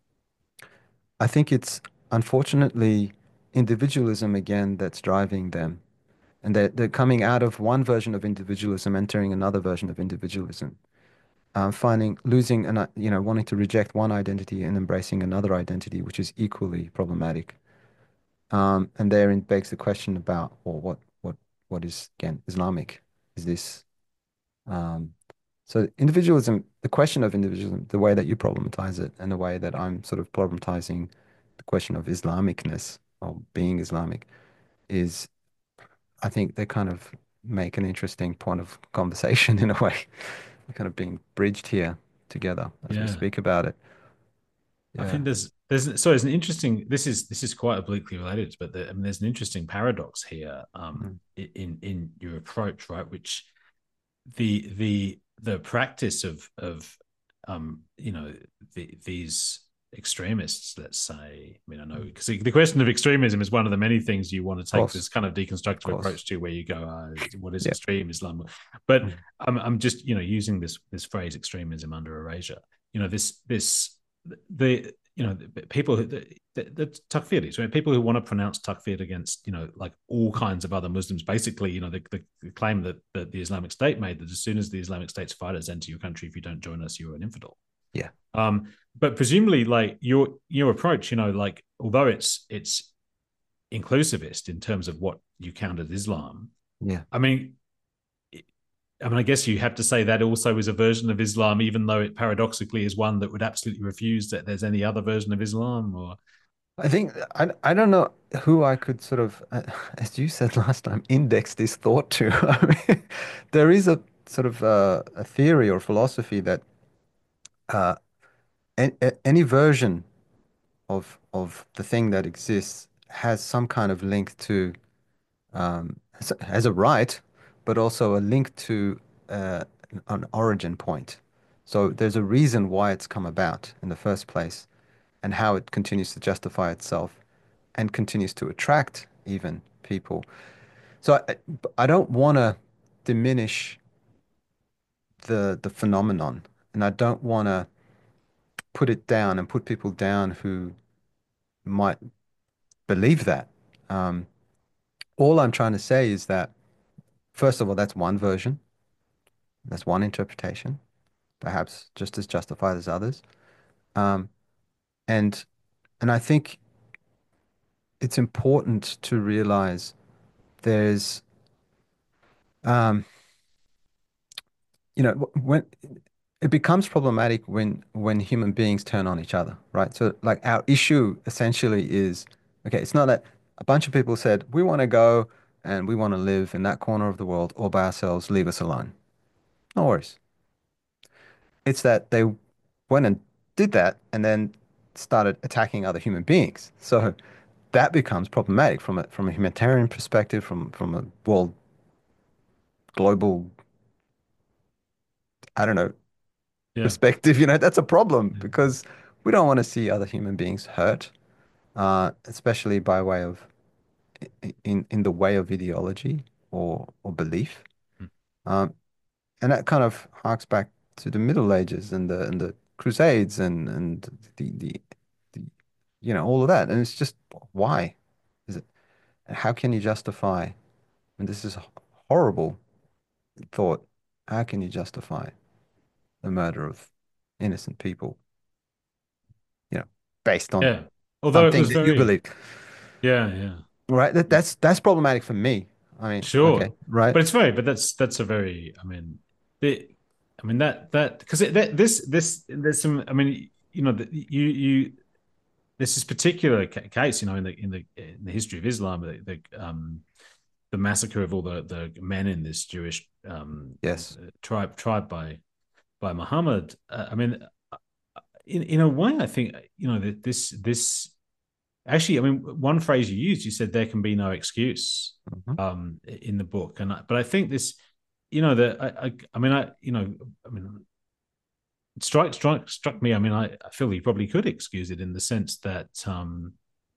Speaker 1: I think it's unfortunately individualism again that's driving them, and they're they're coming out of one version of individualism, entering another version of individualism. Um, finding losing and you know wanting to reject one identity and embracing another identity, which is equally problematic. Um, and therein begs the question about, well, what what what is again Islamic? Is this um, so individualism? the question of individualism, the way that you problematize it, and the way that I'm sort of problematizing the question of Islamicness or being Islamic is, I think they kind of make an interesting point of conversation in a way. They're kind of being bridged here together as we
Speaker 2: Yeah.
Speaker 1: speak about it.
Speaker 2: I
Speaker 1: Yeah.
Speaker 2: think there's there's so there's an interesting this is this is quite obliquely related, but the, I mean there's an interesting paradox here um
Speaker 1: Mm.
Speaker 2: in in your approach, right? Which the the the practice of of um you know the, these extremists, let's say, I mean I know
Speaker 1: Mm.
Speaker 2: because the question of extremism is one of the many things you want to
Speaker 1: Of
Speaker 2: take
Speaker 1: course.
Speaker 2: this kind of
Speaker 1: Of
Speaker 2: deconstructive
Speaker 1: course.
Speaker 2: approach to, where you go, oh, what is
Speaker 1: Yeah.
Speaker 2: extreme Islam? But
Speaker 1: Mm.
Speaker 2: I'm I'm just you know using this this phrase extremism under erasure. You know this this the you know the people who the, the, the Takfiris, right? People who want to pronounce takfir against you know like all kinds of other Muslims. Basically, you know the, the, the claim that, that the Islamic State made, that as soon as the Islamic State's fighters enter your country, if you don't join us, you're an infidel.
Speaker 1: Yeah.
Speaker 2: Um, but presumably, like your your approach, you know, like although it's it's inclusivist in terms of what you count as Islam,
Speaker 1: Yeah.
Speaker 2: I mean, I mean, I guess you have to say that also is a version of Islam, even though it paradoxically is one that would absolutely refuse that there's any other version of Islam. Or
Speaker 1: I think I I don't know who I could sort of, uh, as you said last time, index this thought to. I mean, there is a sort of uh, a theory or philosophy that uh, an, a- any version of of the thing that exists has some kind of link to um, has, a- has a right, but also a link to uh, an origin point. So there's a reason why it's come about in the first place, and how it continues to justify itself and continues to attract even people. So I, I don't want to diminish the the phenomenon, and I don't want to put it down and put people down who might believe that. Um, all I'm trying to say is that, first of all, that's one version, that's one interpretation, perhaps just as justified as others. Um, and and I think it's important to realize there's um, you know, when it becomes problematic when when human beings turn on each other, right? So like our issue essentially is, okay, it's not that a bunch of people said we want to go and we want to live in that corner of the world all by ourselves, leave us alone. No worries. It's that they went and did that and then started attacking other human beings. So that becomes problematic from a from a humanitarian perspective, from from a world global, I don't know,
Speaker 2: yeah,
Speaker 1: perspective. You know, that's a problem because we don't want to see other human beings hurt, uh, especially by way of in in the way of ideology or or belief. Um, and that kind of harks back to the Middle Ages and the and the Crusades and and the the, the you know all of that. And it's just, why is it? How can you justify? And this is a horrible thought. How can you justify the murder of innocent people? You know, based on
Speaker 2: yeah. Although it
Speaker 1: something
Speaker 2: was
Speaker 1: that you
Speaker 2: very
Speaker 1: believe.
Speaker 2: yeah, yeah.
Speaker 1: Right? That that's that's problematic for me. I mean, okay,
Speaker 2: Sure,
Speaker 1: right?
Speaker 2: but it's very, but that's that's a very. I mean, the, I mean that that because that this this there's some. I mean, you know, the, you you this is particular case. You know, in the in the in the history of Islam, the, the um the massacre of all the the men in this Jewish um
Speaker 1: Yes.
Speaker 2: tribe tribe by by Muhammad. Uh, I mean, in in a way, I think you know that this this actually, I mean, one phrase you used, you said there can be no excuse
Speaker 1: Mhm.
Speaker 2: um, in the book, and I, but I think this, you know, that I, I, I mean, I, you know, I mean, it struck struck struck me. I mean, I, I feel you probably could excuse it in the sense that um,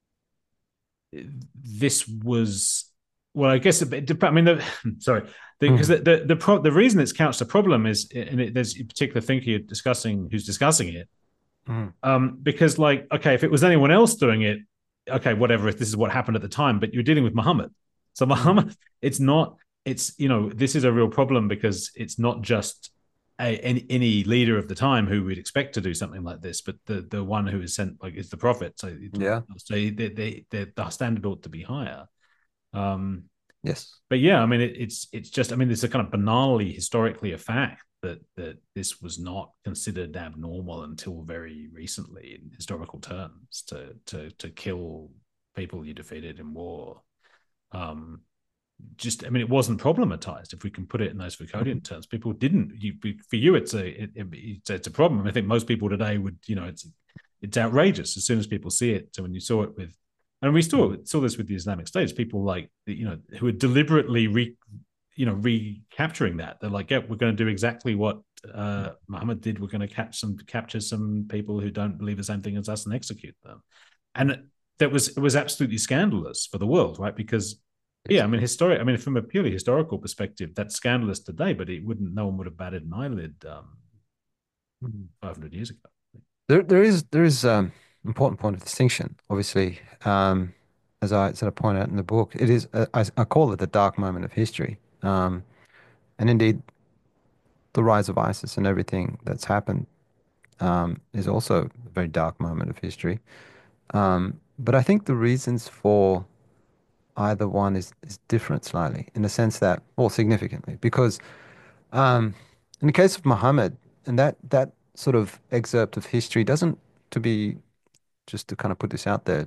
Speaker 2: this was, well, I guess, a bit, I mean, the, sorry, because
Speaker 1: Mhm.
Speaker 2: the the the, pro, the reason it's couched a problem is, and it, there's a particular thinker you're discussing who's discussing it,
Speaker 1: Mhm.
Speaker 2: um, because like, okay, if it was anyone else doing it, okay, whatever, if this is what happened at the time, but you're dealing with Muhammad. So
Speaker 1: Mhm.
Speaker 2: Muhammad, it's not, it's, you know, this is a real problem because it's not just a, any, any leader of the time who we'd expect to do something like this, but the the one who is sent, like, is the prophet. So,
Speaker 1: Yeah.
Speaker 2: so they, they, they, the standard ought to be higher. Um,
Speaker 1: Yes.
Speaker 2: But yeah, I mean, it, it's it's just, I mean, there's a kind of banally historically a fact that that this was not considered abnormal until very recently in historical terms to to to kill people you defeated in war. Um, just, I mean, it wasn't problematized, if we can put it in those
Speaker 1: Mhm.
Speaker 2: Foucauldian terms. People didn't. You, for you, it's a it, it's, it's a problem. I think most people today would, you know, it's it's outrageous as soon as people see it. So when you saw it with, and we saw saw this with the Islamic States, people like, you know, who are deliberately re you know recapturing that. They're like, yeah, we're going to do exactly what uh, Muhammad did. We're going to catch some capture some people who don't believe the same thing as us and execute them. And that was it was absolutely scandalous for the world, right? Because yeah,
Speaker 1: Yes.
Speaker 2: I mean, historic. I mean, from a purely historical perspective, that's scandalous today, but it wouldn't. No one would have batted an eyelid um,
Speaker 1: Mhm.
Speaker 2: five hundred years ago.
Speaker 1: There, there is, there is um important point of distinction. Obviously, um, as I sort of point out in the book, it is uh, I, I call it the dark moment of history. Um, and indeed, the rise of ISIS and everything that's happened um, is also a very dark moment of history. Um, but I think the reasons for either one is is different slightly in the sense that, well, significantly, because um, in the case of Muhammad, and that that sort of excerpt of history doesn't, to be, just to kind of put this out there,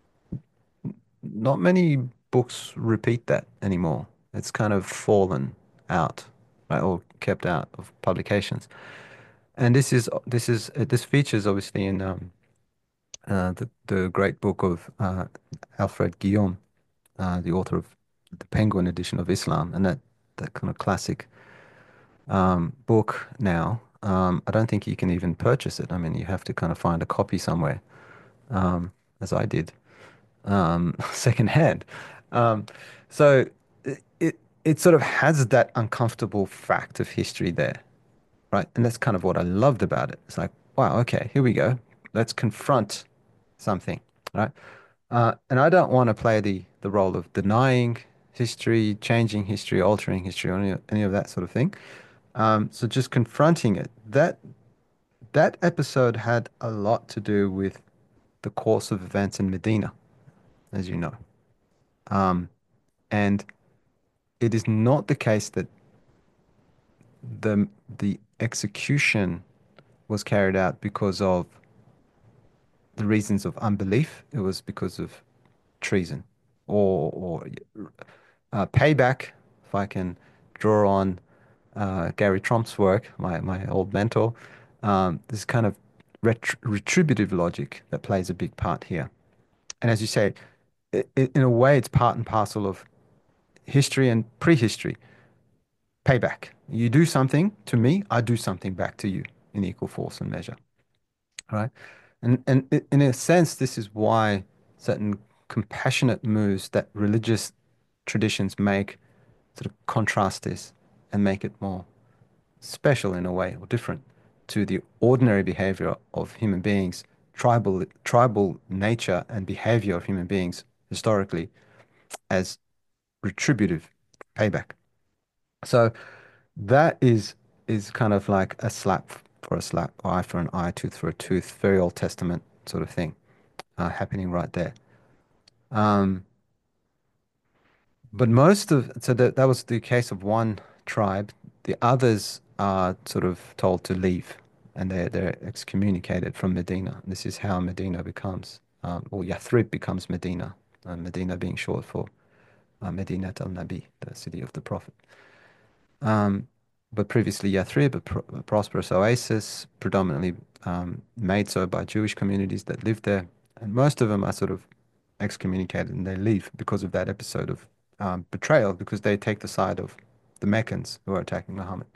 Speaker 1: not many books repeat that anymore. It's kind of fallen out, right, or kept out of publications. And this is this is uh, this features obviously in um, uh, the the great book of uh, Alfred Guillaume, uh, the author of the Penguin edition of Islam, and that that kind of classic um, book now. Um, I don't think you can even purchase it. I mean, you have to kind of find a copy somewhere, um, as I did, um, secondhand. Um, so it, it it sort of has that uncomfortable fact of history there, right? And that's kind of what I loved about it. It's like, wow, okay, here we go. Let's confront something, right? Uh, and I don't want to play the the role of denying history, changing history, altering history, or any, any of that sort of thing. Um, so just confronting it. That that episode had a lot to do with the course of events in Medina, as you know. Um, and it is not the case that the the execution was carried out because of the reasons of unbelief. It was because of treason or or uh, payback. If I can draw on uh, Gary Trump's work, my my old mentor, um, this kind of ret retributive logic that plays a big part here. And as you say, i i in a way, it's part and parcel of history and prehistory. Payback. You do something to me, I do something back to you in equal force and measure. Right? And and i- in a sense, this is why certain compassionate moves that religious traditions make sort of contrast this and make it more special in a way or different to the ordinary behavior of human beings, tribal tribal nature and behavior of human beings historically as retributive payback. So that is is kind of like a slap for a slap, eye for an eye, tooth for a tooth, very Old Testament sort of thing uh, happening right there. Um, but most of so that that was the case of one tribe. The others are sort of told to leave, and they're they're excommunicated from Medina. This is how Medina becomes, um, or Yathrib becomes Medina. Uh, Medina being short for uh, Medinat al-Nabi, the city of the Prophet. Um, but previously Yathrib, a, pro a prosperous oasis, predominantly um, made so by Jewish communities that lived there, and most of them are sort of excommunicated and they leave because of that episode of um, betrayal, because they take the side of the Meccans who are attacking Muhammad.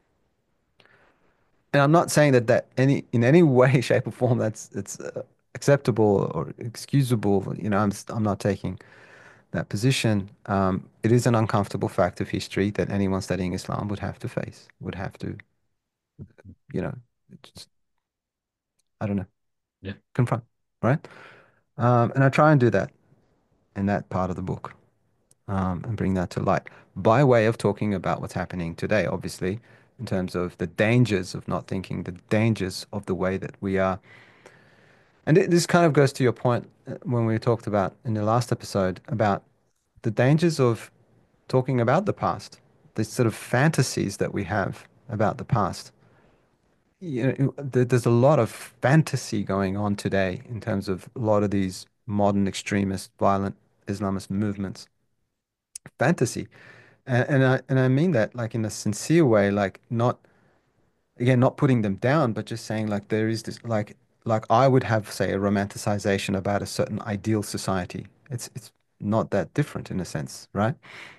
Speaker 1: And I'm not saying that that any in any way, shape, or form that's it's uh, acceptable or excusable. You know, I'm s- I'm not taking that position. Um, it is an uncomfortable fact of history that anyone studying Islam would have to face, would have to, you know, just, I don't know,
Speaker 2: Yeah.
Speaker 1: confront, right? Um, and I try and do that in that part of the book, um, and bring that to light by way of talking about what's happening today, obviously, in terms of the dangers of not thinking, the dangers of the way that we are. And it, this kind of goes to your point uh, when we talked about in the last episode about the dangers of talking about the past, these sort of fantasies that we have about the past. You know, there- there's a lot of fantasy going on today in terms of a lot of these modern extremist, violent Islamist movements. Fantasy, and, and I and I mean that like in a sincere way, like not again not putting them down, but just saying like there is this like like I would have say a romanticization about a certain ideal society. It's it's not that different in a sense, right?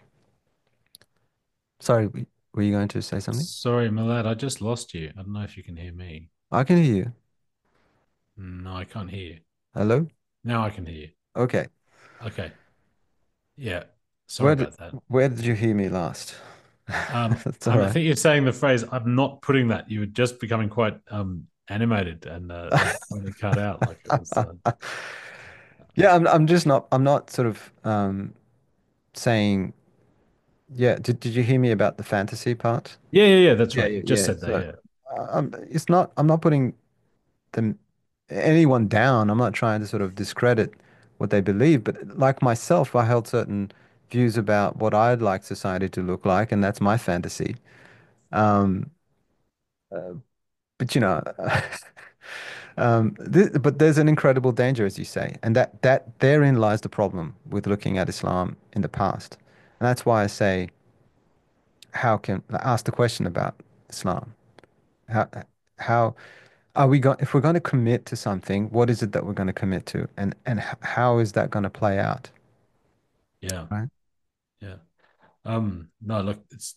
Speaker 1: Sorry, w- were you going to say something?
Speaker 2: Sorry, Milad, I just lost you. I don't know if you can hear me.
Speaker 1: I can hear you.
Speaker 2: No, I can't hear you.
Speaker 1: Hello?
Speaker 2: Now I can hear you.
Speaker 1: Okay.
Speaker 2: Okay. Yeah. Sorry
Speaker 1: Where did
Speaker 2: about that.
Speaker 1: where did you hear me last?
Speaker 2: Um,
Speaker 1: That's all
Speaker 2: um, I
Speaker 1: right.
Speaker 2: think you're saying the phrase, I'm not putting that. You were just becoming quite um animated and uh, that when it cut out, like it was uh,
Speaker 1: Yeah, I'm I'm just not I'm not sort of um saying yeah, did did you hear me about the fantasy part?
Speaker 2: yeah, yeah, yeah, that's
Speaker 1: Yeah,
Speaker 2: right.
Speaker 1: yeah,
Speaker 2: You just
Speaker 1: yeah.
Speaker 2: said that,
Speaker 1: So
Speaker 2: yeah.
Speaker 1: uh, um, it's not I'm not putting them anyone down. I'm not trying to sort of discredit what they believe, but like myself, I held certain views about what I'd like society to look like, and that's my fantasy. Um, uh, but you know, um, th but there's an incredible danger, as you say, and that that therein lies the problem with looking at Islam in the past, and that's why I say, how can ask the question about Islam? How how are we going if we're going to commit to something, what is it that we're going to commit to, and and h- how is that going to play out,
Speaker 2: Yeah.
Speaker 1: right?
Speaker 2: Yeah. Um, no, look, it's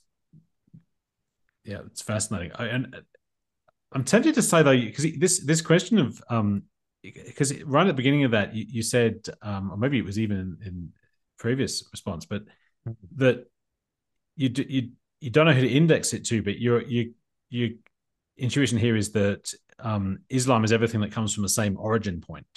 Speaker 2: yeah, it's fascinating. I, and I'm tempted to say though, because this this question of um, because right at the beginning of that, you, you said, um, or maybe it was even in, in previous response, but that you do, you you don't know who to index it to, but your your your intuition here is that um, Islam is everything that comes from the same origin point.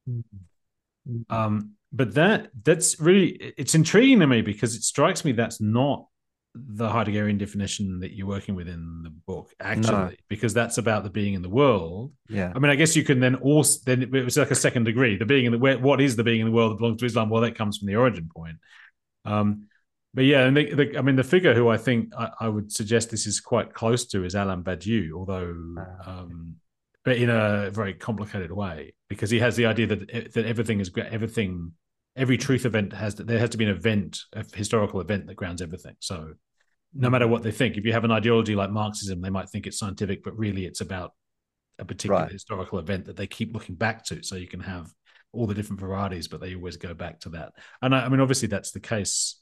Speaker 1: Mhm.
Speaker 2: Um, but that that's really it's intriguing to me because it strikes me that's not the Heideggerian definition that you're working with in the book,
Speaker 1: No,
Speaker 2: actually, because that's about the being in the world.
Speaker 1: yeah,
Speaker 2: I mean, I guess you can then also then it was like a second degree. The being in the where, what is the being in the world that belongs to Islam? Well, that comes from the origin point. Um, but yeah, and the, the, I mean, the figure who I think I, I would suggest this is quite close to is Alain Badiou, although,
Speaker 1: uh,
Speaker 2: um, but in a very complicated way, because he has the idea that that everything is everything, every truth event has there has to be an event, a historical event that grounds everything. So no matter
Speaker 1: mhm.
Speaker 2: what they think, if you have an ideology like Marxism, they might think it's scientific, but really it's about a particular
Speaker 1: Right.
Speaker 2: historical event that they keep looking back to. So you can have all the different varieties, but they always go back to that. And I, I mean, obviously, that's the case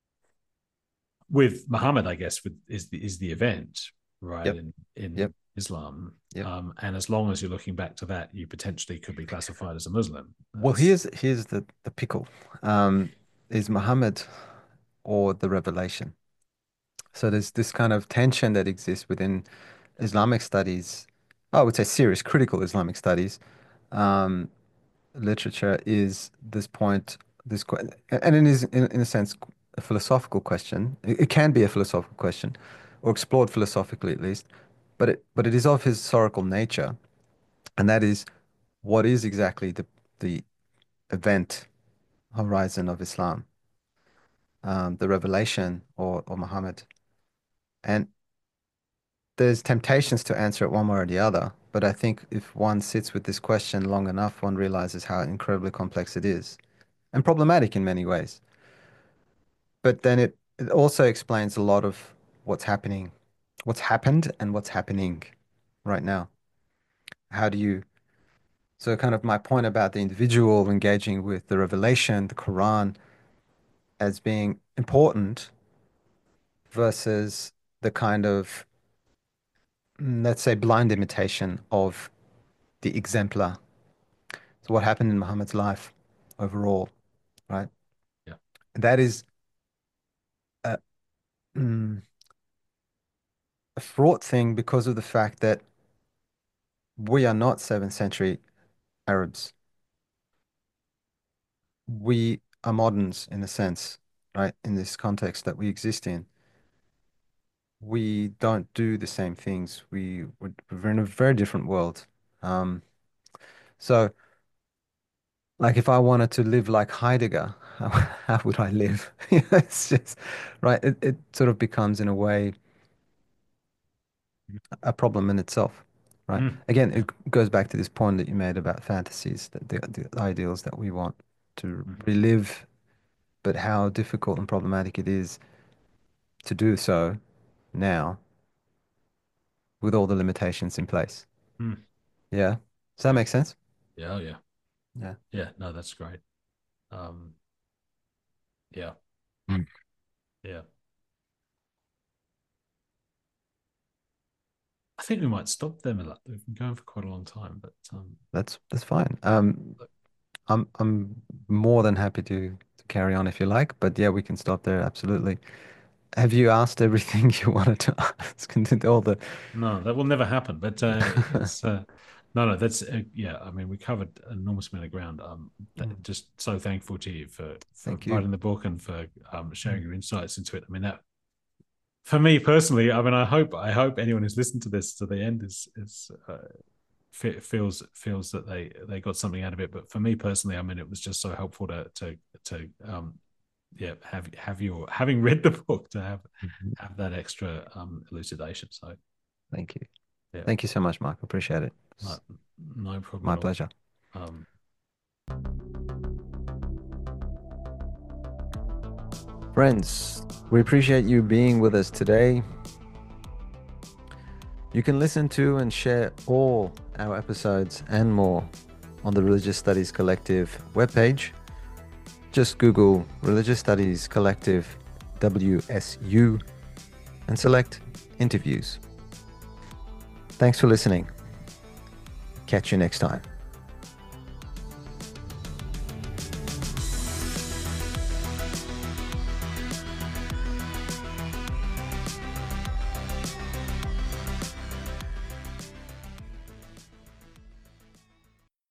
Speaker 2: with Muhammad, I guess, with is the is the event, right?
Speaker 1: Yep,
Speaker 2: In
Speaker 1: yep,
Speaker 2: in Islam.
Speaker 1: yep.
Speaker 2: Um, and as long as you're looking back to that, you potentially could be classified as a Muslim.
Speaker 1: Well,
Speaker 2: As
Speaker 1: here's here's the the pickle. Um, is Muhammad or the revelation? So there's this kind of tension that exists within Islamic studies. I would say serious critical Islamic studies. Um, literature is this point, this que- and it is in, in a sense a philosophical question. It, it can be a philosophical question, or explored philosophically at least, but it but it is of historical nature, and that is what is exactly the the event horizon of Islam, um, the revelation or or Muhammad, and there's temptations to answer it one way or the other. But I think if one sits with this question long enough, one realizes how incredibly complex it is and problematic in many ways. But then it, it also explains a lot of what's happening, what's happened and what's happening right now. How do you, so kind of my point about the individual engaging with the revelation, the Quran, as being important versus the kind of, mm, let's say, blind imitation of the exemplar. So what happened in Muhammad's life overall, right?
Speaker 2: yeah,
Speaker 1: That is a, mm, a fraught thing because of the fact that we are not seventh century Arabs. We are moderns in a sense, right? In this context that we exist in, we don't do the same things. We we're in a very different world. Um, so like if I wanted to live like Heidegger, how, how would I live? You know, it's just right. It, it sort of becomes, in a way, a problem in itself, right?
Speaker 2: Mm,
Speaker 1: Again,
Speaker 2: yeah.
Speaker 1: it goes back to this point that you made about fantasies, that the, the ideals that we want to
Speaker 2: Mm,
Speaker 1: relive, but how difficult and problematic it is to do so now with all the limitations in place.
Speaker 2: mm,
Speaker 1: Yeah. Does that
Speaker 2: yeah.
Speaker 1: make sense?
Speaker 2: Yeah. Oh, yeah.
Speaker 1: Yeah.
Speaker 2: Yeah. No, that's great. Um, yeah.
Speaker 1: Mm.
Speaker 2: Yeah. I think we might stop there, Milan. We've been going for quite a long time, but um,
Speaker 1: That's that's fine. Um, I'm I'm more than happy to, to carry on if you like, but yeah, we can stop there. Absolutely. Have you asked everything you wanted to ask? And did all the
Speaker 2: no, that will never happen. But uh, it's uh, no, no. That's uh, yeah. I mean, we covered an enormous amount of ground. Um, th-
Speaker 1: Mm,
Speaker 2: just so thankful to you for for
Speaker 1: thank you.
Speaker 2: writing the book and for um, sharing
Speaker 1: Mm,
Speaker 2: your insights into it. I mean, that for me personally, I mean, I hope I hope anyone who's listened to this to the end is is uh, feels feels that they they got something out of it. But for me personally, I mean, it was just so helpful to to to um, yeah have have your having read the book to have
Speaker 1: mhm.
Speaker 2: have that extra um, elucidation. So
Speaker 1: Thank you.
Speaker 2: yeah,
Speaker 1: Thank you so much, Mark. Appreciate it.
Speaker 2: no,
Speaker 1: It's
Speaker 2: no problem
Speaker 1: my
Speaker 2: at all.
Speaker 1: pleasure.
Speaker 2: Um,
Speaker 1: Friends, we appreciate you being with us today. You can listen to and share all our episodes and more on the Religious Studies Collective webpage. Just Google Religious Studies Collective W S U and select interviews. Thanks for listening. Catch you next time.